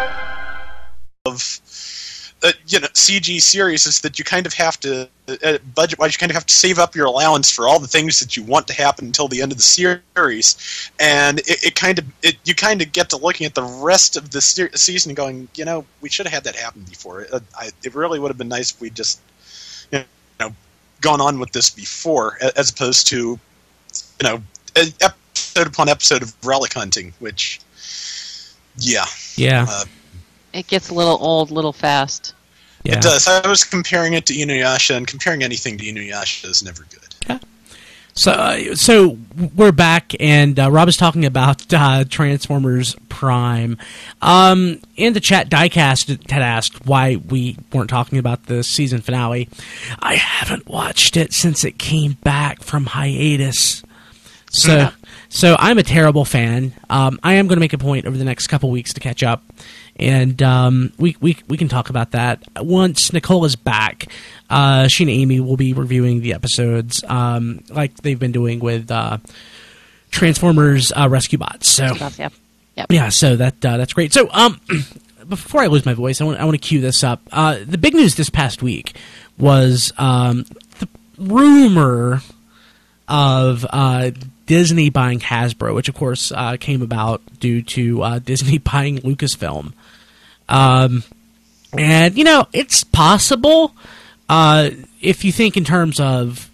Of uh, you know, C G series is that you kind of have to, uh, budget-wise, you kind of have to save up your allowance for all the things that you want to happen until the end of the series, and it, it kind of it, you kind of get to looking at the rest of the se- season and going, you know, we should have had that happen before. It, I, it really would have been nice if we just, you know, gone on with this before, as opposed to, you know, episode upon episode of relic hunting, which, yeah, yeah. Uh, It gets a little old, a little fast. Yeah. It does. I was comparing it to Inuyasha, and comparing anything to Inuyasha is never good. Yeah. So, uh, so we're back, and uh, Rob is talking about uh, Transformers Prime. Um, in the chat, Diecast had asked why we weren't talking about the season finale. I haven't watched it since it came back from hiatus. So, yeah. so I'm a terrible fan. Um, I am going to make a point over the next couple weeks to catch up. And um, we, we we can talk about that once Nicole is back. Uh, she and Amy will be reviewing the episodes um, like they've been doing with uh, Transformers uh, Rescue Bots. So Stuff, yep. Yep. yeah, so that uh, that's great. So um, before I lose my voice, I want I want to cue this up. Uh, the big news this past week was um, the rumor of uh, Disney buying Hasbro, which of course uh, came about due to uh, Disney buying Lucasfilm. Um, and, you know, it's possible uh, if you think in terms of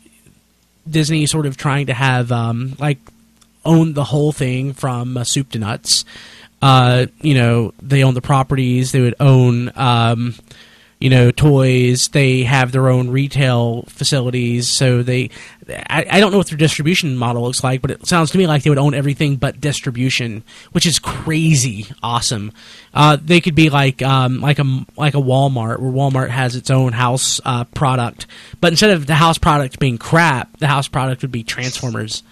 Disney sort of trying to have, um, like, own the whole thing from uh, soup to nuts. Uh, you know, they own the properties, they would own, um, you know, toys, they have their own retail facilities, so they, I, I don't know what their distribution model looks like, but it sounds to me like they would own everything but distribution, which is crazy awesome. Uh, they could be like, um, like a, like a Walmart, where Walmart has its own house, uh, product, but instead of the house product being crap, the house product would be Transformers.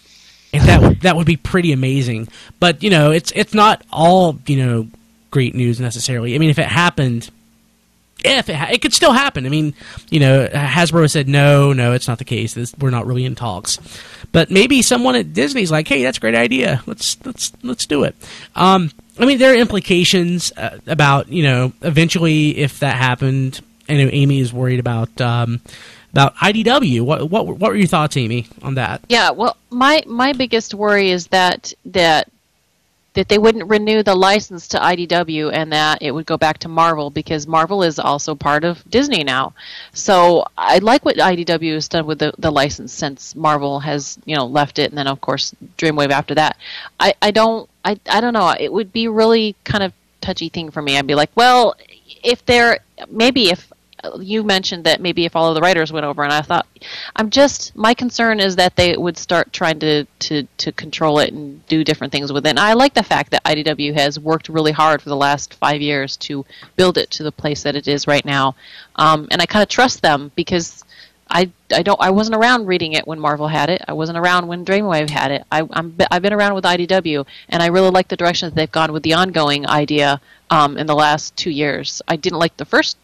And that would, that would be pretty amazing. But, you know, it's, it's not all, you know, great news necessarily. I mean, if it happened, If it, ha- it could still happen. I mean, you know, Hasbro said, no, no, it's not the case. This, we're not really in talks. But maybe someone at Disney's like, hey, that's a great idea. Let's let's let's do it. Um, I mean, there are implications uh, about, you know, eventually if that happened. I know Amy is worried about um, about I D W. What what what were your thoughts, Amy, on that? Yeah, well, my my biggest worry is that that. that they wouldn't renew the license to I D W and that it would go back to Marvel, because Marvel is also part of Disney now. So I like what I D W has done with the, the license since Marvel has, you know, left it, and then of course Dreamwave after that. I, I don't I, I don't know. It would be really kind of touchy thing for me. I'd be like, well, if they're maybe if you mentioned that maybe if all of the writers went over, and I thought, I'm just, my concern is that they would start trying to, to, to control it and do different things with it. And I like the fact that I D W has worked really hard for the last five years to build it to the place that it is right now. Um, and I kind of trust them because I, I don't I wasn't around reading it when Marvel had it. I wasn't around when Dreamwave had it. I, I'm, I've been around with I D W, and I really like the direction that they've gone with the ongoing idea um, in the last two years. I didn't like the first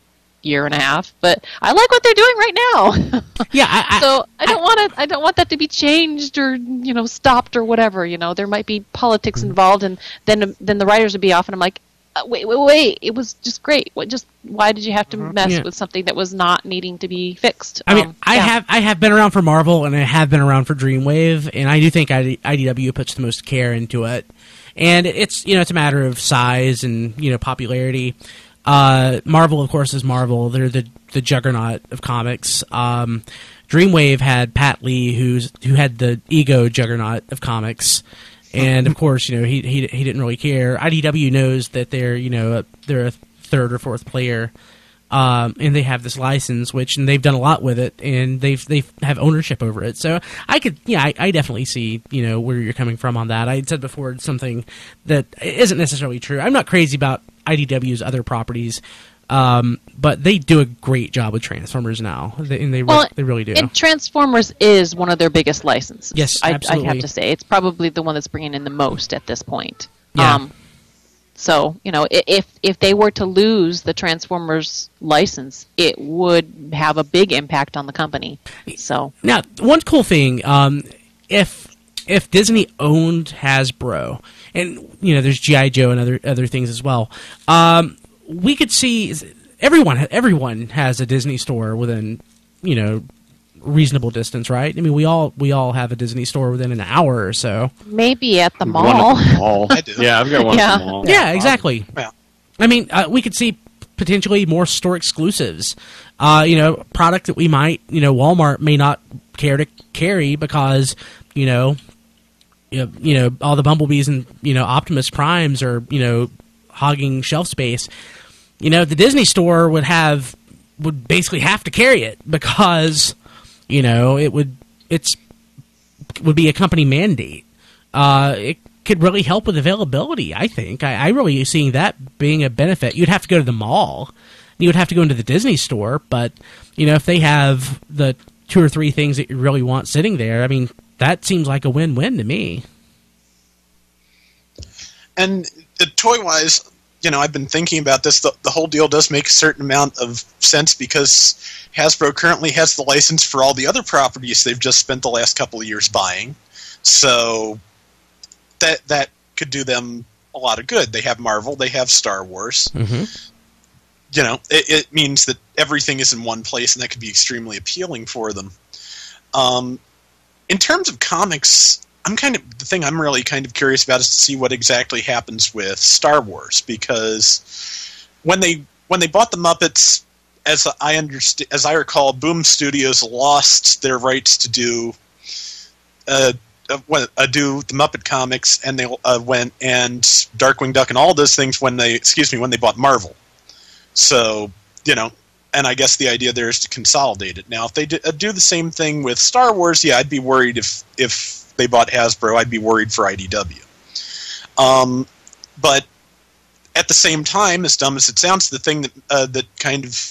year and a half, but I like what they're doing right now. Yeah, I, I, so I don't want to. I don't want that to be changed or you know stopped or whatever. You know, there might be politics involved, and then then the writers would be off, and I'm like, uh, wait, wait, wait! It was just great. What just why did you have to mess Yeah. with something that was not needing to be fixed? I mean, Um, I yeah. have I have been around for Marvel, and I have been around for Dreamwave, and I do think I D- I D W puts the most care into it. And it's you know it's a matter of size and you know popularity. Uh, Marvel, of course, is Marvel. They're the the juggernaut of comics. Um, Dreamwave had Pat Lee, who's who had the ego juggernaut of comics, and of course, you know he he he didn't really care. I D W knows that they're you know a, they're a third or fourth player, um, and they have this license, which and they've done a lot with it, and they've they have ownership over it. So I could yeah I, I definitely see you know where you're coming from on that. I had said before it's something that isn't necessarily true. I'm not crazy about I D W's other properties, um, but they do a great job with Transformers now, they, and they re- Well, they really do. And Transformers is one of their biggest licenses. Yes, I, I absolutely. have to say it's probably the one that's bringing in the most at this point. Yeah. Um, so you know, i- if if they were to lose the Transformers license, it would have a big impact on the company. So Now, one cool thing, um, if if Disney owned Hasbro, and you know, there's G I Joe and other other things as well, um, we could see everyone everyone has a Disney store within you know reasonable distance, right? I mean, we all we all have a Disney store within an hour or so. maybe at the One mall. at the mall. I do. Yeah, I've got one Yeah. at the mall. Yeah, exactly. Yeah. I mean, uh, we could see potentially more store exclusives. Uh, you know, product that we might, you know, Walmart may not care to carry because, you know, you know, you know all the Bumblebees and, you know, Optimus Primes are, you know, hogging shelf space. You know, the Disney store would have, would basically have to carry it because, you know, it would, it's, would be a company mandate. Uh, it could really help with availability, I think. I, I really seeing that being a benefit. You'd have to go to the mall. You would have to go into the Disney store, but, you know, if they have the two or three things that you really want sitting there, I mean, that seems like a win-win to me. And uh, toy-wise, you know, I've been thinking about this. The, the whole deal does make a certain amount of sense because Hasbro currently has the license for all the other properties they've just spent the last couple of years buying. So that that could do them a lot of good. They have Marvel, they have Star Wars. Mm-hmm. You know, it, it means that everything is in one place, and that could be extremely appealing for them. Um, in terms of comics, I'm kind of the thing I'm really kind of curious about is to see what exactly happens with Star Wars, because when they when they bought the Muppets, as I understand, as I recall, Boom Studios lost their rights to do uh, uh, when, uh, do the Muppet comics, and they uh, went and Darkwing Duck and all those things when they excuse me when they bought Marvel. So you know. And I guess the idea there is to consolidate it. Now, if they do, uh, do the same thing with Star Wars, yeah, I'd be worried if if they bought Hasbro. I'd be worried for I D W. Um, but at the same time, as dumb as it sounds, the thing that uh, that kind of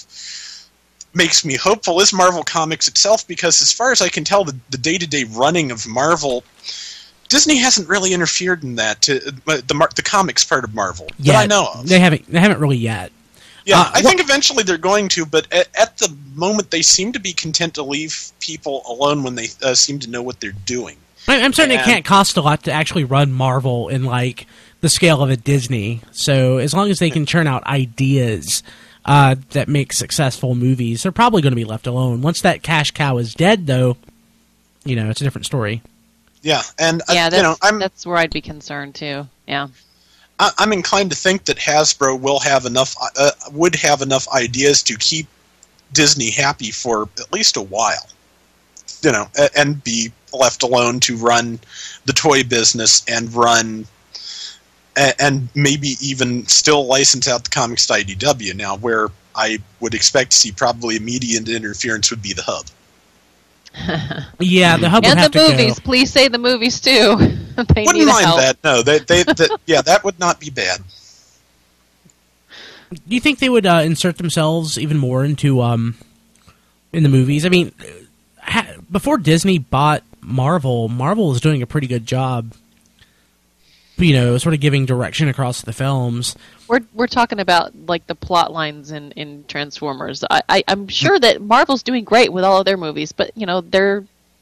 makes me hopeful is Marvel Comics itself, because as far as I can tell, the, the day-to-day running of Marvel, Disney hasn't really interfered in that to uh, the the comics part of Marvel that Yeah, I know of. They haven't. They haven't really yet. Yeah, Uh, I what- think eventually they're going to, but at, at the moment they seem to be content to leave people alone when they uh, seem to know what they're doing. I- I'm certain it And- can't cost a lot to actually run Marvel in like the scale of a Disney. So as long as they can churn out ideas uh, that make successful movies, they're probably going to be left alone. Once that cash cow is dead, though, you know, it's a different story. Yeah, and uh, yeah, that's, you know, I'm that's where I'd be concerned too. Yeah. I, I'm inclined to think that Hasbro will have enough, uh, would have enough ideas to keep Disney happy for at least a while, you know, a- and be left alone to run the toy business and run, a- and maybe even still license out the comics to I D W. Now, where I would expect to see probably immediate interference would be the Hub. Yeah, the Hub would And have the to movies. go. Please say the movies too. they Wouldn't need mind help. that. No, they, they, that, yeah, that would not be bad. Do you think they would uh, insert themselves even more into um, in the movies? I mean, ha- before Disney bought Marvel, Marvel was doing a pretty good job. you know, sort of giving direction across the films. We're we're talking about like the plot lines in, in Transformers. I, I I'm sure that Marvel's doing great with all of their movies, but you know they're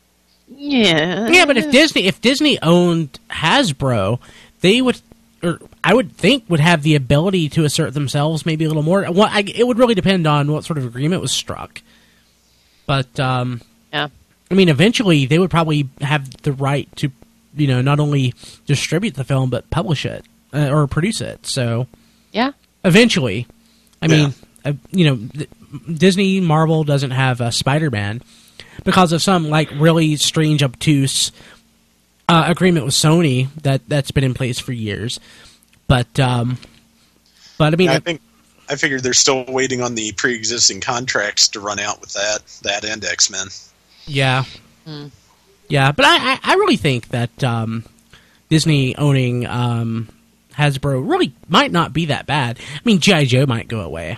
yeah yeah. But if Disney if Disney owned Hasbro, they would, or I would think, would have the ability to assert themselves maybe a little more. Well, I, it would really depend on what sort of agreement was struck. But um, yeah, I mean, eventually they would probably have the right to, you know, not only distribute the film but publish it uh, or produce it. So. Yeah. Eventually. I Yeah. mean, uh, you know, th- Disney, Marvel doesn't have a Spider-Man because of some, like, really strange, obtuse uh, agreement with Sony that, that's been in place for years. But, um, but I mean... I think I figured they're still waiting on the pre-existing contracts to run out with that, that and X-Men. Yeah. Mm. Yeah, but I, I, I really think that um, Disney owning... Um, Hasbro really might not be that bad. I mean, G I. Joe might go away.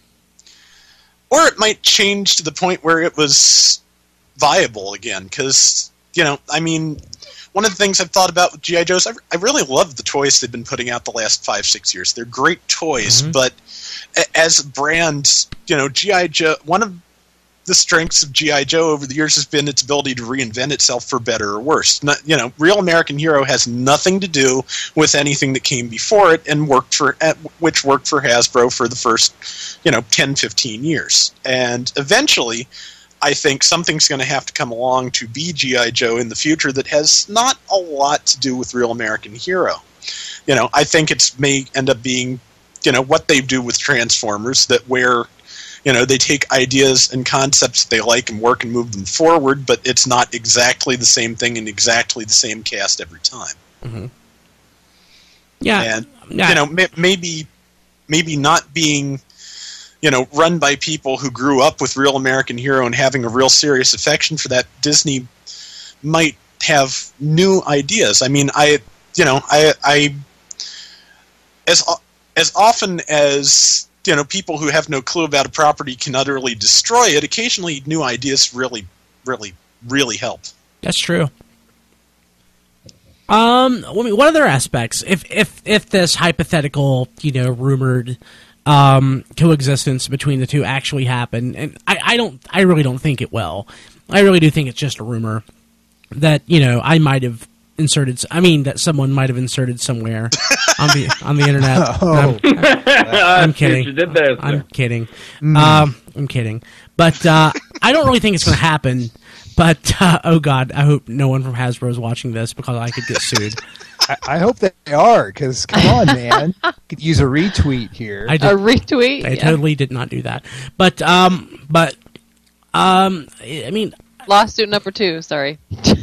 Or it might change to the point where it was viable again. Because, you know, I mean, one of the things I've thought about with G I. Joes, I, I really love the toys they've been putting out the last five, six years. They're great toys, mm-hmm. but a- as a brand, you know, G I. Joe, one of the strengths of G I. Joe over the years has been its ability to reinvent itself for better or worse. Not, you know, Real American Hero has nothing to do with anything that came before it, and worked for which worked for Hasbro for the first, you know, ten, fifteen years. And eventually, I think something's going to have to come along to be G I. Joe in the future that has not a lot to do with Real American Hero. You know, I think it's may end up being, you know, what they do with Transformers, that where, you know, they take ideas and concepts they like and work and move them forward, but it's not exactly the same thing in exactly the same cast every time. Mm-hmm. Yeah, and yeah. you know, may- maybe maybe not being, you know, run by people who grew up with Real American Hero and having a real serious affection for that, Disney might have new ideas. I mean, I, you know, I, I as as often as, you know, people who have no clue about a property can utterly destroy it, occasionally new ideas really, really, really help. That's true. Um, I mean, what other aspects, if if if this hypothetical, you know, rumored um, coexistence between the two actually happened, and I, I don't, I really don't think it will. I really do think it's just a rumor that, you know, I might have inserted. I mean, that someone might have inserted somewhere on the on the internet. Oh. I'm, I'm kidding. You did there, I'm sir. kidding. Mm. Um, I'm kidding. But uh, I don't really think it's going to happen. But uh, oh god, I hope no one from Hasbro is watching this because I could get sued. I, I hope that they are, because come on, man, could use a retweet here. I did, A retweet? I Yeah. totally did not do that. But um, but um, I mean, Lawsuit number two, sorry.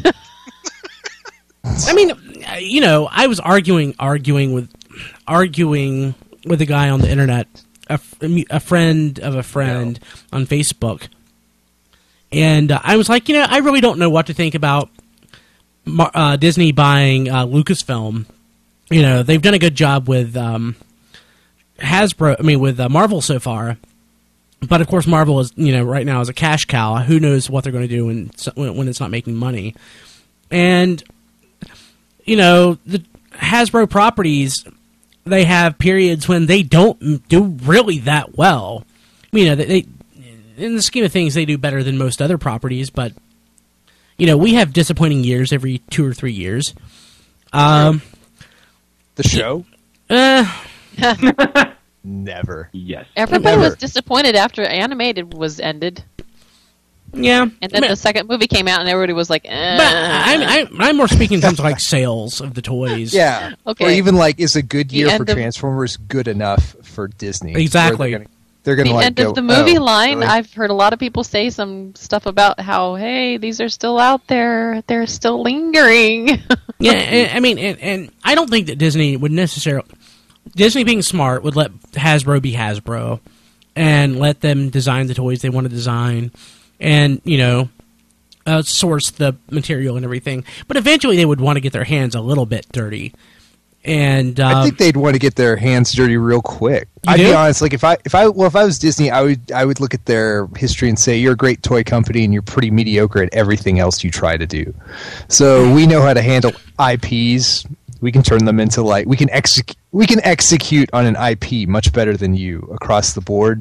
I mean, you know, I was arguing, arguing with, arguing with a guy on the internet, a, a friend of a friend yeah. on Facebook, and uh, I was like, you know, I really don't know what to think about uh, Disney buying uh, Lucasfilm. You know, they've done a good job with um, Hasbro. I mean, with uh, Marvel so far. But of course, Marvel is, you know, right now is a cash cow. Who knows what they're going to do when when it's not making money? And you know, the Hasbro properties, they have periods when they don't do really that well. You know, they, they in the scheme of things, they do better than most other properties. But you know, we have disappointing years every two or three years. Um, the show. Uh, Never. Yes. Everybody Never. was disappointed after Animated was ended. Yeah. And then I mean, the second movie came out and everybody was like, eh. But I'm, I'm, I'm more speaking in terms of like sales of the toys. Yeah. Okay. Or even like, is a good The year for end of- Transformers good enough for Disney? Exactly. Where They're going to the like end go, of the movie oh, line, really? I've heard a lot of people say some stuff about how, hey, these are still out there. They're still lingering. Yeah, and, I mean, and, and I don't think that Disney would necessarily... Disney being smart would let Hasbro be Hasbro and let them design the toys they want to design and, you know, uh, source the material and everything. But eventually they would want to get their hands a little bit dirty. And um, I think they'd want to get their hands dirty real quick. You I'd do? be honest, like if I if I well if I was Disney, I would I would look at their history and say you're a great toy company and you're pretty mediocre at everything else you try to do. So we know how to handle I Ps We can turn them into like we can execute we can execute on an I P much better than you across the board.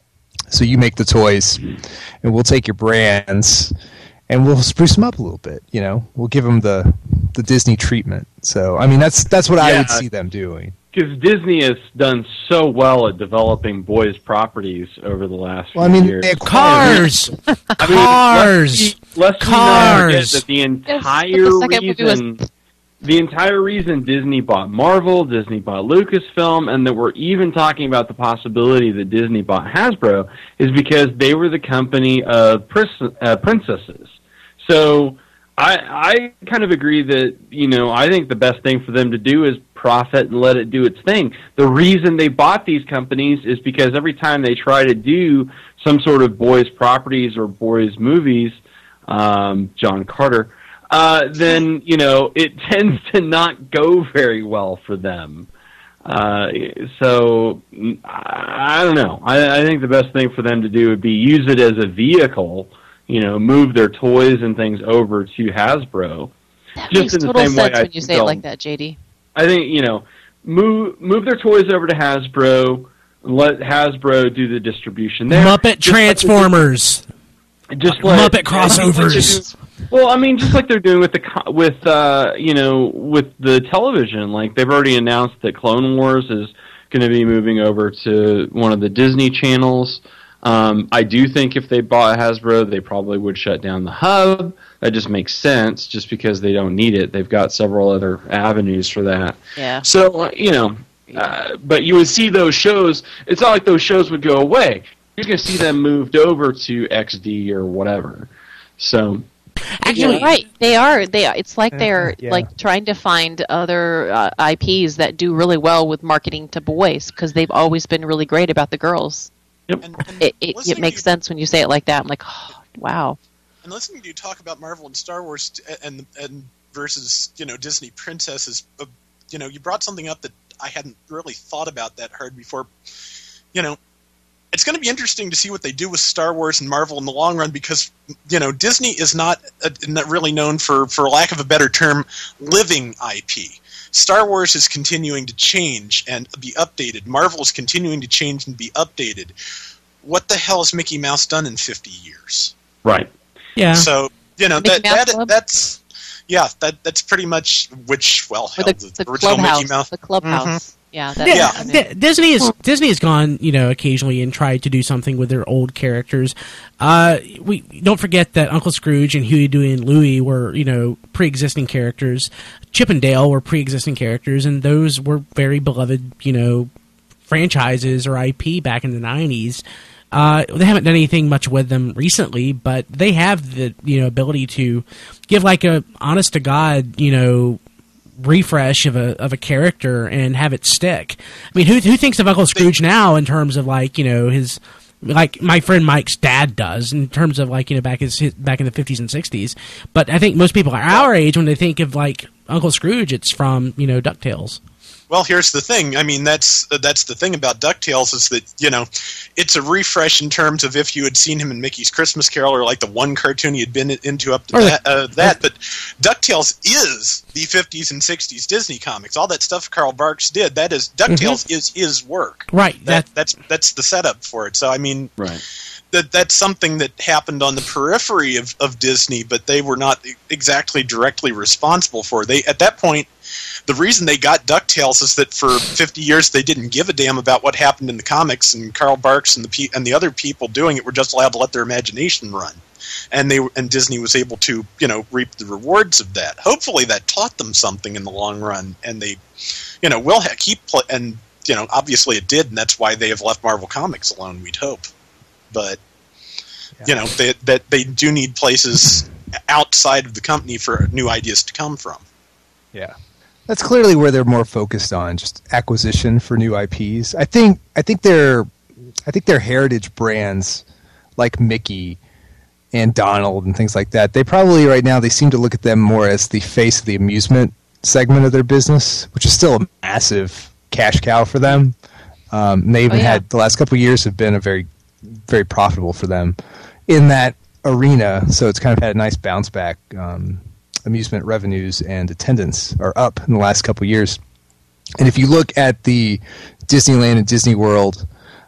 So you make the toys, and we'll take your brands, and we'll spruce them up a little bit. You know, we'll give them the the Disney treatment. So I mean, that's that's what I Yeah. would see them doing. Because Disney has done so well at developing boys' properties over the last Well, I few mean, years. they Cars, I mean, cars, lest we- lest we not cars. forget that the entire the second movie was- reason, the entire reason Disney bought Marvel, Disney bought Lucasfilm, and that we're even talking about the possibility that Disney bought Hasbro is because they were the company of pris- uh, princesses. So I, I kind of agree that, you know, I think the best thing for them to do is profit and let it do its thing. The reason they bought these companies is because every time they try to do some sort of boys' properties or boys' movies, um, John Carter, uh, then, you know, it tends to not go very well for them. Uh, so, I, I don't know. I, I think the best thing for them to do would be use it as a vehicle, you know, move their toys and things over to Hasbro. That Just makes in the total same way sense I when you think say it they'll- like that, J D. I think, you know, move move their toys over to Hasbro, let Hasbro do the distribution there. Muppet Just like Transformers, they do- just like Muppet crossovers. Well, I mean, just like they're doing with the co- with uh, you know with the television, like they've already announced that Clone Wars is going to be moving over to one of the Disney channels. Um, I do think if they bought Hasbro, they probably would shut down the hub. That just makes sense, just because they don't need it. They've got several other avenues for that. Yeah. So, uh, you know, uh, but you would see those shows. It's not like those shows would go away. You're going to see them moved over to X D or whatever. So, Actually, right. They are. They. Are, it's like they're yeah. like trying to find other uh, I Ps that do really well with marketing to boys because they've always been really great about the girls. Yep. It it, it makes sense when you say it like that. I'm like, oh, wow. And listening to you talk about Marvel and Star Wars t- and and versus you know Disney princesses, uh, you know, you brought something up that I hadn't really thought about that hard before. You know, it's going to be interesting to see what they do with Star Wars and Marvel in the long run because you know Disney is not, uh, not really known for, for lack of a better term, living I P. Star Wars is continuing to change and be updated. Marvel is continuing to change and be updated. What the hell has Mickey Mouse done in fifty years? right. Yeah. So you know Mickey that, Mouse that Club? that's yeah that that's pretty much which well Or hell, the, the, the original clubhouse. Mickey Mouse. The clubhouse. Mhm. Yeah. That, Yeah, I mean, D- Disney is Disney has gone, you know, occasionally and tried to do something with their old characters. Uh, we don't forget that Uncle Scrooge and Huey, Dewey, and Louie were, you know, pre-existing characters. Chip and Dale were pre-existing characters, and those were very beloved, you know, franchises or I P back in the nineties. Uh, they haven't done anything much with them recently, but they have the you know ability to give like a honest to God, you know, refresh of a of a character and have it stick. I mean, who who thinks of Uncle Scrooge now in terms of like you know his like my friend Mike's dad does in terms of like you know back his, his back in the fifties and sixties. But I think most people are our age when they think of like Uncle Scrooge, it's from you know DuckTales. Well, here's the thing. I mean, that's that's the thing about DuckTales is that, you know, it's a refresh in terms of if you had seen him in Mickey's Christmas Carol or like the one cartoon he had been into up to Or the- that. Uh, that. But DuckTales is the fifties and sixties Disney comics. All that stuff Carl Barks did, that is, DuckTales Mhm. is his work. Right. That, That, that's that's the setup for it. So, I mean, Right. that that's something that happened on the periphery of, of Disney, but they were not exactly directly responsible for it. They at that point, the reason they got DuckTales is that for fifty years they didn't give a damn about what happened in the comics, and Carl Barks and the pe- and the other people doing it were just allowed to let their imagination run, and they and Disney was able to you know reap the rewards of that. Hopefully, that taught them something in the long run, and they, you know, will ha- keep pl- and you know obviously it did, and that's why they have left Marvel Comics alone. We'd hope. But you know they, that they do need places outside of the company for new ideas to come from. Yeah, that's clearly where they're more focused on, just acquisition for new I Ps. I think I think their I think their heritage brands like Mickey and Donald and things like that, they probably right now they seem to look at them more as the face of the amusement segment of their business, which is still a massive cash cow for them. Um, and they even Oh, yeah. had the last couple of years have been a very very profitable for them in that arena. So it's kind of had a nice bounce back. Um, amusement revenues and attendance are up in the last couple of years. And if you look at the Disneyland and Disney World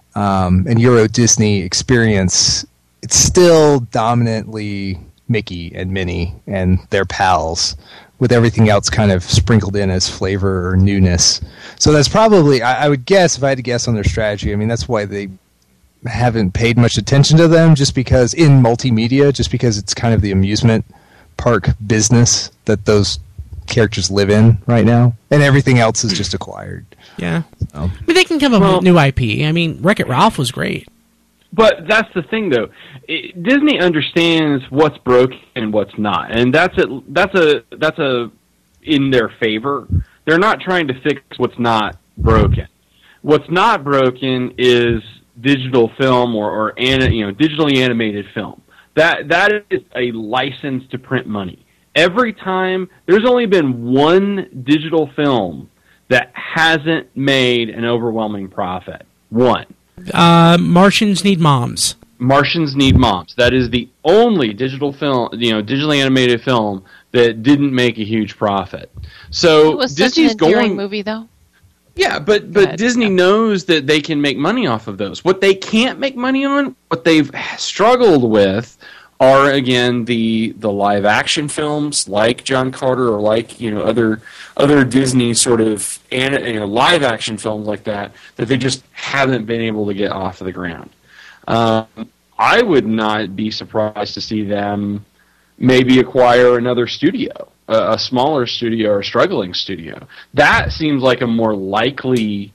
um, and Euro Disney experience, it's still dominantly Mickey and Minnie and their pals, with everything else kind of sprinkled in as flavor or newness. So that's probably, I, I would guess, if I had to guess on their strategy, I mean, that's why they haven't paid much attention to them, just because in multimedia, just because it's kind of the amusement park business that those characters live in right now, and everything else is just acquired. Yeah. So. I mean, they can come up Well- with new I P. I mean, Wreck-It Ralph was great. But that's the thing, though. It, Disney understands what's broken and what's not, and that's a that's a that's a in their favor. They're not trying to fix what's not broken. What's not broken is digital film or or ani- you know digitally animated film. That that is a license to print money. Every time, there's only been one digital film that hasn't made an overwhelming profit. One. Uh, Martians Need Moms. Martians Need Moms. That is the only digital film, you know, digitally animated film that didn't make a huge profit. So It was Disney's such an endearing going, movie, though. yeah, but but Disney knows that they can make money off of those. What they can't make money on, what they've struggled with, are again the the live action films like John Carter or like you know other other Disney sort of and you know live action films like that that they just haven't been able to get off of the ground. Um, I would not be surprised to see them maybe acquire another studio, a, a smaller studio or a struggling studio. That seems like a more likely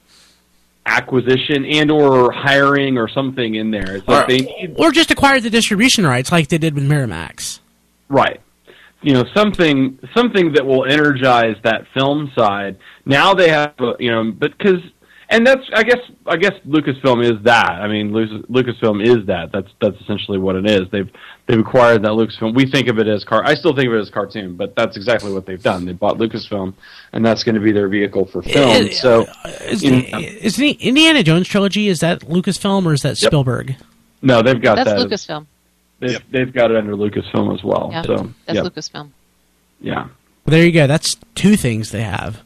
acquisition and or hiring or something in there. It's like Or, they need, or just acquire the distribution rights like they did with Miramax. right. You know, something something that will energize that film side. Now they have, uh, you know, but because and that's I guess I guess Lucasfilm is that. I mean, Lucas, Lucasfilm is that. That's that's essentially what it is. They've they've acquired that Lucasfilm. We think of it as car. I still think of it as cartoon, but that's exactly what they've done. They bought Lucasfilm, and that's going to be their vehicle for film. Is- so, Is, you the, know, is the Indiana Jones trilogy, is that Lucasfilm or is that Yep. Spielberg? no, they've got That's that. Lucasfilm. They've, they've got it under Lucasfilm as well. Yeah, So that's yep. Lucasfilm. Yeah. Well, there you go. That's two things they have.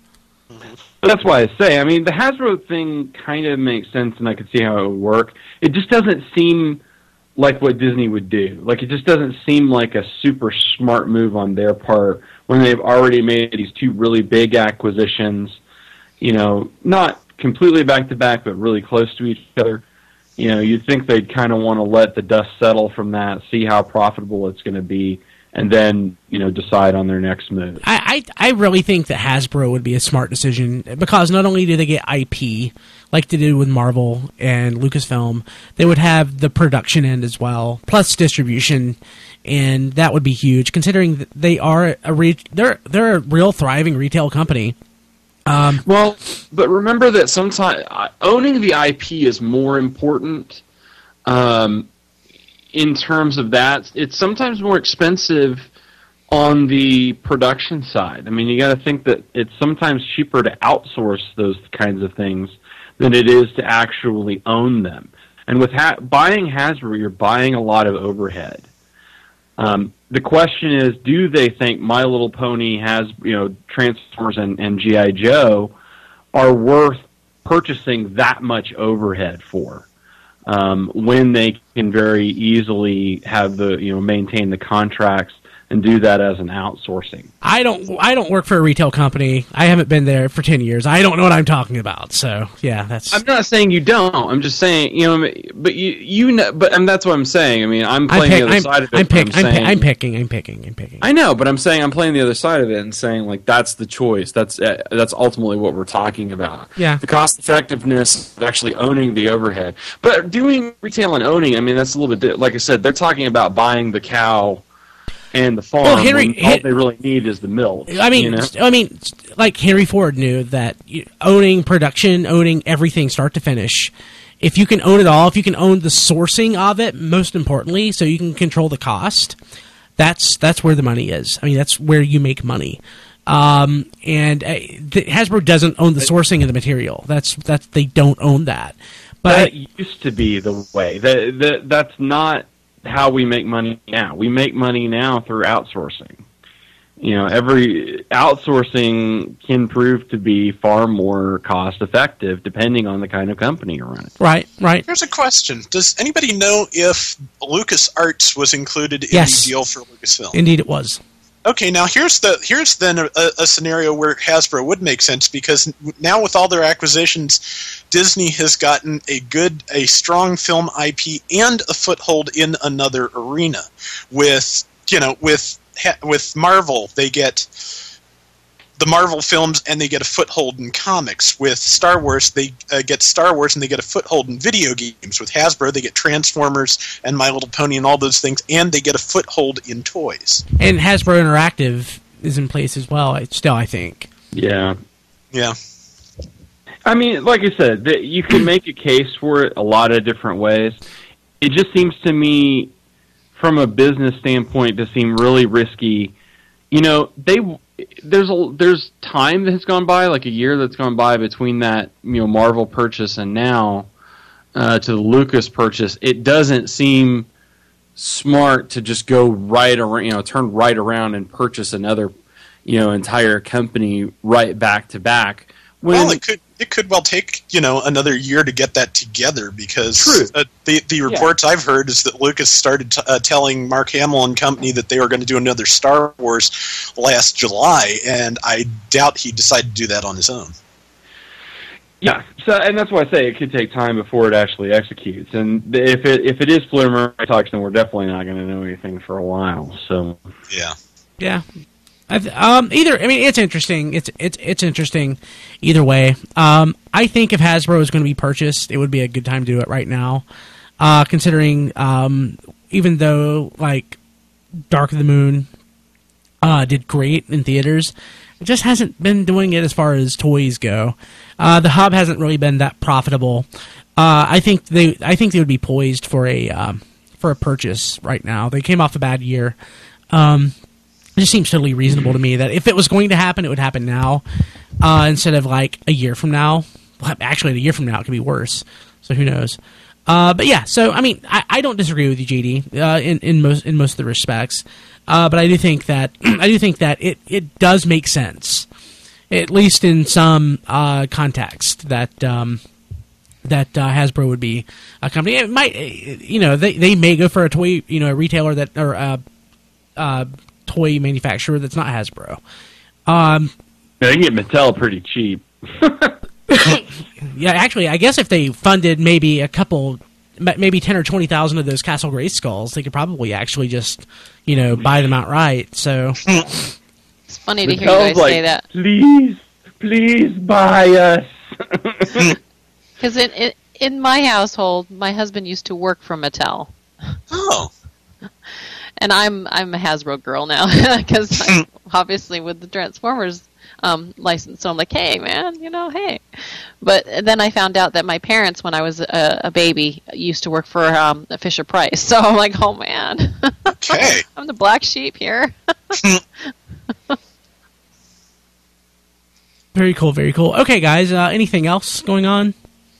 But that's why I say, I mean, the Hasbro thing kind of makes sense, and I could see how it would work. It just doesn't seem like what Disney would do. Like, it just doesn't seem like a super smart move on their part when they've already made these two really big acquisitions, you know, not completely back-to-back, but really close to each other. You know, you'd think they'd kind of want to let the dust settle from that, see how profitable it's going to be, and then, you know, decide on their next move. I, I, I really think that Hasbro would be a smart decision because not only do they get I P, like they did with Marvel and Lucasfilm, they would have the production end as well, plus distribution, and that would be huge considering that they are a re- they're they're a real thriving retail company. Um, well, but remember that sometimes owning the I P is more important. Um, in terms of that, it's sometimes more expensive on the production side. I mean, you got to think that it's sometimes cheaper to outsource those kinds of things than it is to actually own them. And with ha- buying Hasbro, you're buying a lot of overhead. Um, the question is, do they think My Little Pony has, you know, Transformers and, and G I. Joe are worth purchasing that much overhead for? Um, when they can very easily have the, you know, maintain the contracts and do that as an outsourcing. I don't I don't work for a retail company. I haven't been there for ten years. I don't know what I'm talking about. So yeah, that's. I'm not saying you don't. I'm just saying, you know, but you you know, but and that's what I'm saying. I mean, I'm I'm, playing pick, the other I'm, side of it. I'm, pick, I'm, I'm, saying, I'm picking. I'm picking. I'm picking. I know, but I'm saying I'm playing the other side of it and saying like that's the choice. That's uh, that's ultimately what we're talking about. Yeah. The cost effectiveness of actually owning the overhead, but doing retail and owning. I mean, that's a little bit di- like I said. They're talking about buying the cow and the farm. Well, Henry- when all Hen- they really need is the milk. I mean, you know? I mean, like Henry Ford knew that you- owning production, owning everything start to finish. If you can own it all, if you can own the sourcing of it, most importantly, so you can control the cost. That's that's where the money is. I mean, that's where you make money. Um, and uh, the, Hasbro doesn't own the sourcing of the material. That's that's they don't own that. But that used to be the way. That, that that's not how we make money now. We make money now through outsourcing. you know, every outsourcing can prove to be far more cost effective depending on the kind of company you're running. Right, right. Here's a question. Does anybody know if LucasArts was included in Yes. the deal for Lucasfilm? Indeed it was. Okay, now here's the here's then a, a scenario where Hasbro would make sense, because now with all their acquisitions, Disney has gotten a good, a strong film I P and a foothold in another arena. With you know, with with Marvel, they get the Marvel films and they get a foothold in comics. With Star Wars, they uh, get Star Wars and they get a foothold in video games. With Hasbro, they get Transformers and My Little Pony and all those things, and they get a foothold in toys. And Hasbro Interactive is in place as well, still, I think. Yeah. Yeah. I mean, like I said, the, you can make a case for it a lot of different ways. It just seems to me, from a business standpoint, to seem really risky. You know, they there's a there's time that has gone by, like a year that's gone by between that, you know, Marvel purchase and now uh, to the Lucas purchase. It doesn't seem smart to just go right around, you know, turn right around and purchase another, you know, entire company right back to back. When, well, it could it could well take, you know, another year to get that together, because uh, the the reports yeah. I've heard is that Lucas started t- uh, telling Mark Hamill and company that they were going to do another Star Wars last July, and I doubt he decided to do that on his own. Yeah, so and that's why I say it could take time before it actually executes. And if it if it is preliminary talks, then we're definitely not going to know anything for a while. So yeah, yeah. Um, either, I mean, it's interesting. It's it's it's interesting either way. Um, I think if Hasbro is going to be purchased, it would be a good time to do it right now. Uh, considering, um, even though like Dark of the Moon uh, did great in theaters, it just hasn't been doing it as far as toys go. Uh, the hub hasn't really been that profitable. Uh, I think they I think they would be poised for a um, for a purchase right now. They came off a bad year. Um, It just seems totally reasonable to me that if it was going to happen, it would happen now, uh, instead of like a year from now. Well, actually, a year from now, it could be worse. So who knows? Uh, but yeah, so I mean, I, I don't disagree with you, J D, uh, in in most in most of the respects. Uh, but I do think that I do think that it, it does make sense, at least in some uh, context, that um, that uh, Hasbro would be a company. It might, you know, they they may go for a toy, you know, a retailer that or uh, uh, toy manufacturer that's not Hasbro. Um, yeah, they can get Mattel pretty cheap. Yeah, actually, I guess if they funded maybe a couple, maybe ten or twenty thousand of those Castle Grayskulls, they could probably actually just, you know, buy them outright. So it's funny to hear you guys like, say that. Please, please buy us. Because in, in in my household, my husband used to work for Mattel. Oh. And I'm I'm a Hasbro girl now, because obviously with the Transformers um, license, so I'm like, hey man, you know, hey. But then I found out that my parents, when I was a, a baby, used to work for um, Fisher Price. So I'm like, oh man, okay, I'm the black sheep here. Very cool, very cool. Okay, guys, uh, anything else going on?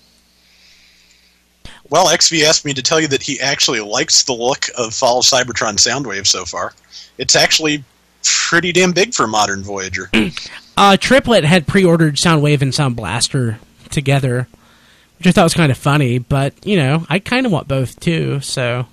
Well, X V asked me to tell you that he actually likes the look of Fall of Cybertron Soundwave so far. It's actually pretty damn big for a modern Voyager. uh, Triplet had pre-ordered Soundwave and Sound Blaster together, which I thought was kind of funny, but, you know, I kind of want both, too, so...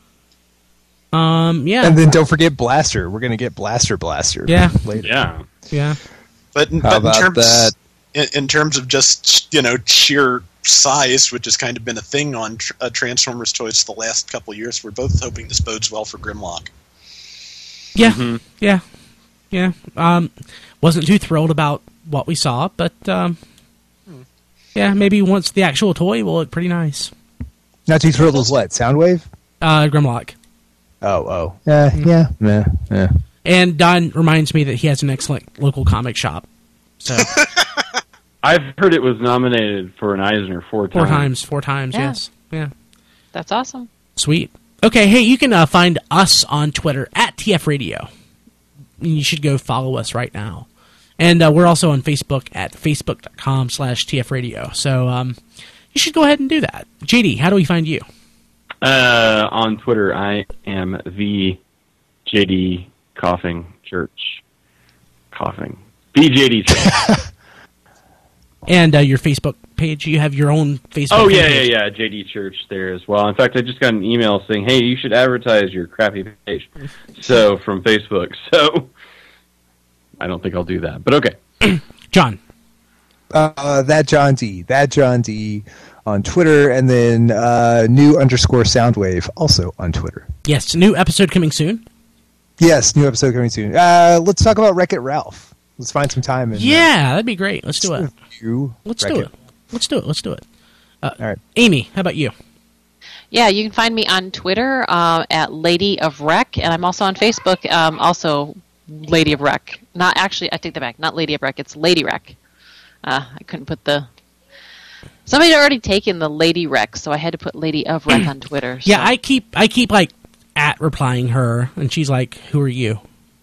Um, yeah. And then don't forget Blaster. We're going to get Blaster Blaster yeah. later. Yeah. Yeah. But, How but about in terms, that? In, in terms of just, you know, sheer size, which has kind of been a thing on tr- uh, Transformers toys the last couple of years, we're both hoping this bodes well for Grimlock. Yeah, mm-hmm. yeah, yeah. Um, wasn't too thrilled about what we saw, but um, hmm. yeah, maybe once the actual toy will look pretty nice. Not too thrilled with what? Soundwave? Uh, Grimlock. Oh, oh. Uh, mm-hmm. Yeah, yeah, yeah. And Don reminds me that he has an excellent local comic shop. So I've heard it was nominated for an Eisner four times. Four times, four times, Yeah. yes. Yeah. That's awesome. Sweet. Okay, hey, you can uh, find us on Twitter at T F Radio. You should go follow us right now. And uh, we're also on Facebook at facebook.com slash TFRadio. So um, you should go ahead and do that. J D, how do we find you? Uh, on Twitter, I am the J D Coughing Church. coughing. B J D Church. And uh, your Facebook page. You have your own Facebook Oh, yeah, page. yeah, yeah. J D Church there as well. In fact, I just got an email saying, hey, you should advertise your crappy page. So, from Facebook. So, I don't think I'll do that. But okay. John. Uh, that John D. That John D. on Twitter. And then uh, new underscore Soundwave also on Twitter. Yes, new episode coming soon. Yes, new episode coming soon. Uh, let's talk about Wreck-It Ralph. Let's find some time. And, yeah, that'd be great. Let's do it. You Let's do it. Let's do it. Let's do it. Uh, All right. Amy, how about you? Yeah, you can find me on Twitter uh, at Lady of Rec, and I'm also on Facebook, um, also Lady of Rec. Not actually, I take that back. Not Lady of Rec. It's Lady Rec. Uh, I couldn't put the. Somebody had already taken the Lady Rec, so I had to put Lady of Rec on Twitter. So. Yeah, I keep I keep like at replying her, and she's like, "Who are you?"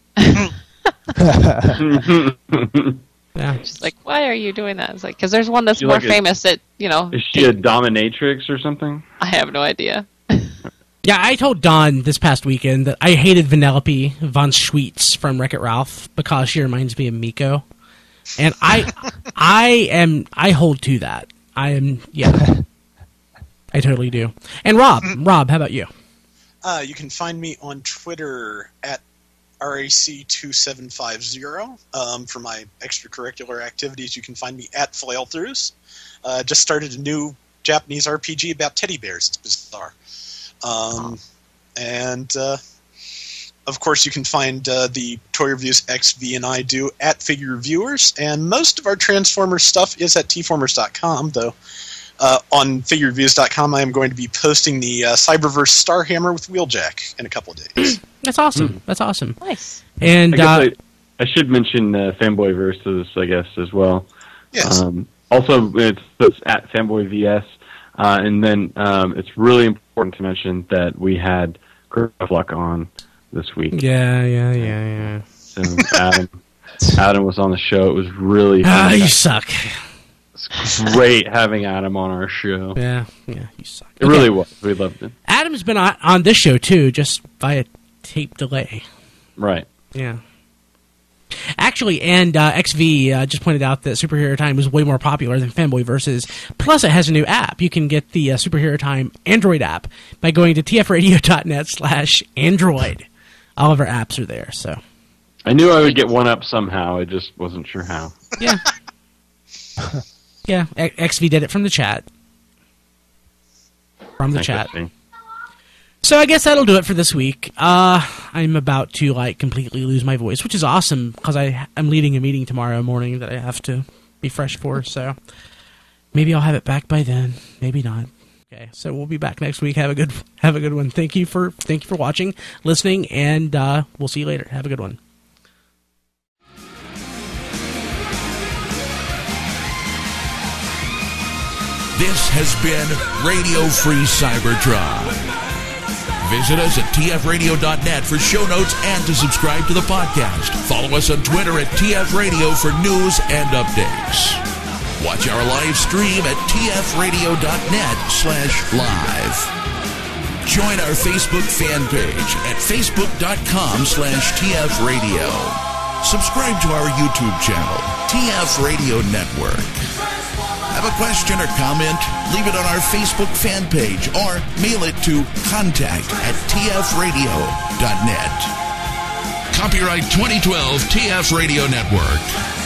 Yeah. She's like, why are you doing that? It's like, because there's one that's She more like a- famous that, you know. Is she a dominatrix or something? I have no idea. Yeah, I told Don this past weekend that I hated Vanellope von Schweetz from Wreck-It Ralph because she reminds me of Miko. And I I am I hold to that. I am yeah. I totally do. And Rob, Rob, how about you? Uh, you can find me on Twitter at R A C two seven five zero. Um, for my extracurricular activities, you can find me at Flailthroughs. Uh, just started a new Japanese R P G about teddy bears. It's bizarre. Um, and, uh, of course, you can find uh, the Toy Reviews X V and I do at Figure Reviewers. And most of our Transformers stuff is at T formers dot com, though. Uh, on figure reviews dot com, I am going to be posting the uh, Cyberverse Starhammer with Wheeljack in a couple of days. That's awesome. Mm. That's awesome. Nice. And I, guess uh, I, I should mention uh, Fanboy Versus, I guess, as well. Yes. Um, also, it's, it's at Fanboy V S. Uh, and then um, it's really important to mention that we had Chris Luck on this week. Yeah, yeah, yeah, yeah. So Adam, Adam was on the show. It was really fun. Ah, you suck. It's great having Adam on our show. Yeah, yeah, you suck. It okay. really was. We loved it. Adam's been on, on this show, too, just via tape delay. Right. Yeah. Actually, and uh, X V uh, just pointed out that Superhero Time is way more popular than Fanboy Versus. Plus, it has a new app. You can get the uh, Superhero Time Android app by going to tfradio.net slash Android. All of our apps are there, so. I knew I would get one up somehow. I just wasn't sure how. Yeah. Yeah, X V did it from the chat. From the chat. So I guess that'll do it for this week. Uh, I'm about to like completely lose my voice, which is awesome because I I'm leading a meeting tomorrow morning that I have to be fresh for. So maybe I'll have it back by then. Maybe not. Okay, so we'll be back next week. Have a good have a good one. Thank you for thank you for watching, listening, and uh, we'll see you later. Have a good one. This has been Radio Free Cybertron. Visit us at t f radio dot net for show notes and to subscribe to the podcast. Follow us on Twitter at T F Radio for news and updates. Watch our live stream at t f radio dot net slash live. Join our Facebook fan page at facebook dot com slash T F radio. Subscribe to our YouTube channel, T F Radio Network. Have a question or comment? Leave it on our Facebook fan page or mail it to contact at t f radio dot net. Copyright twenty twelve T F Radio Network.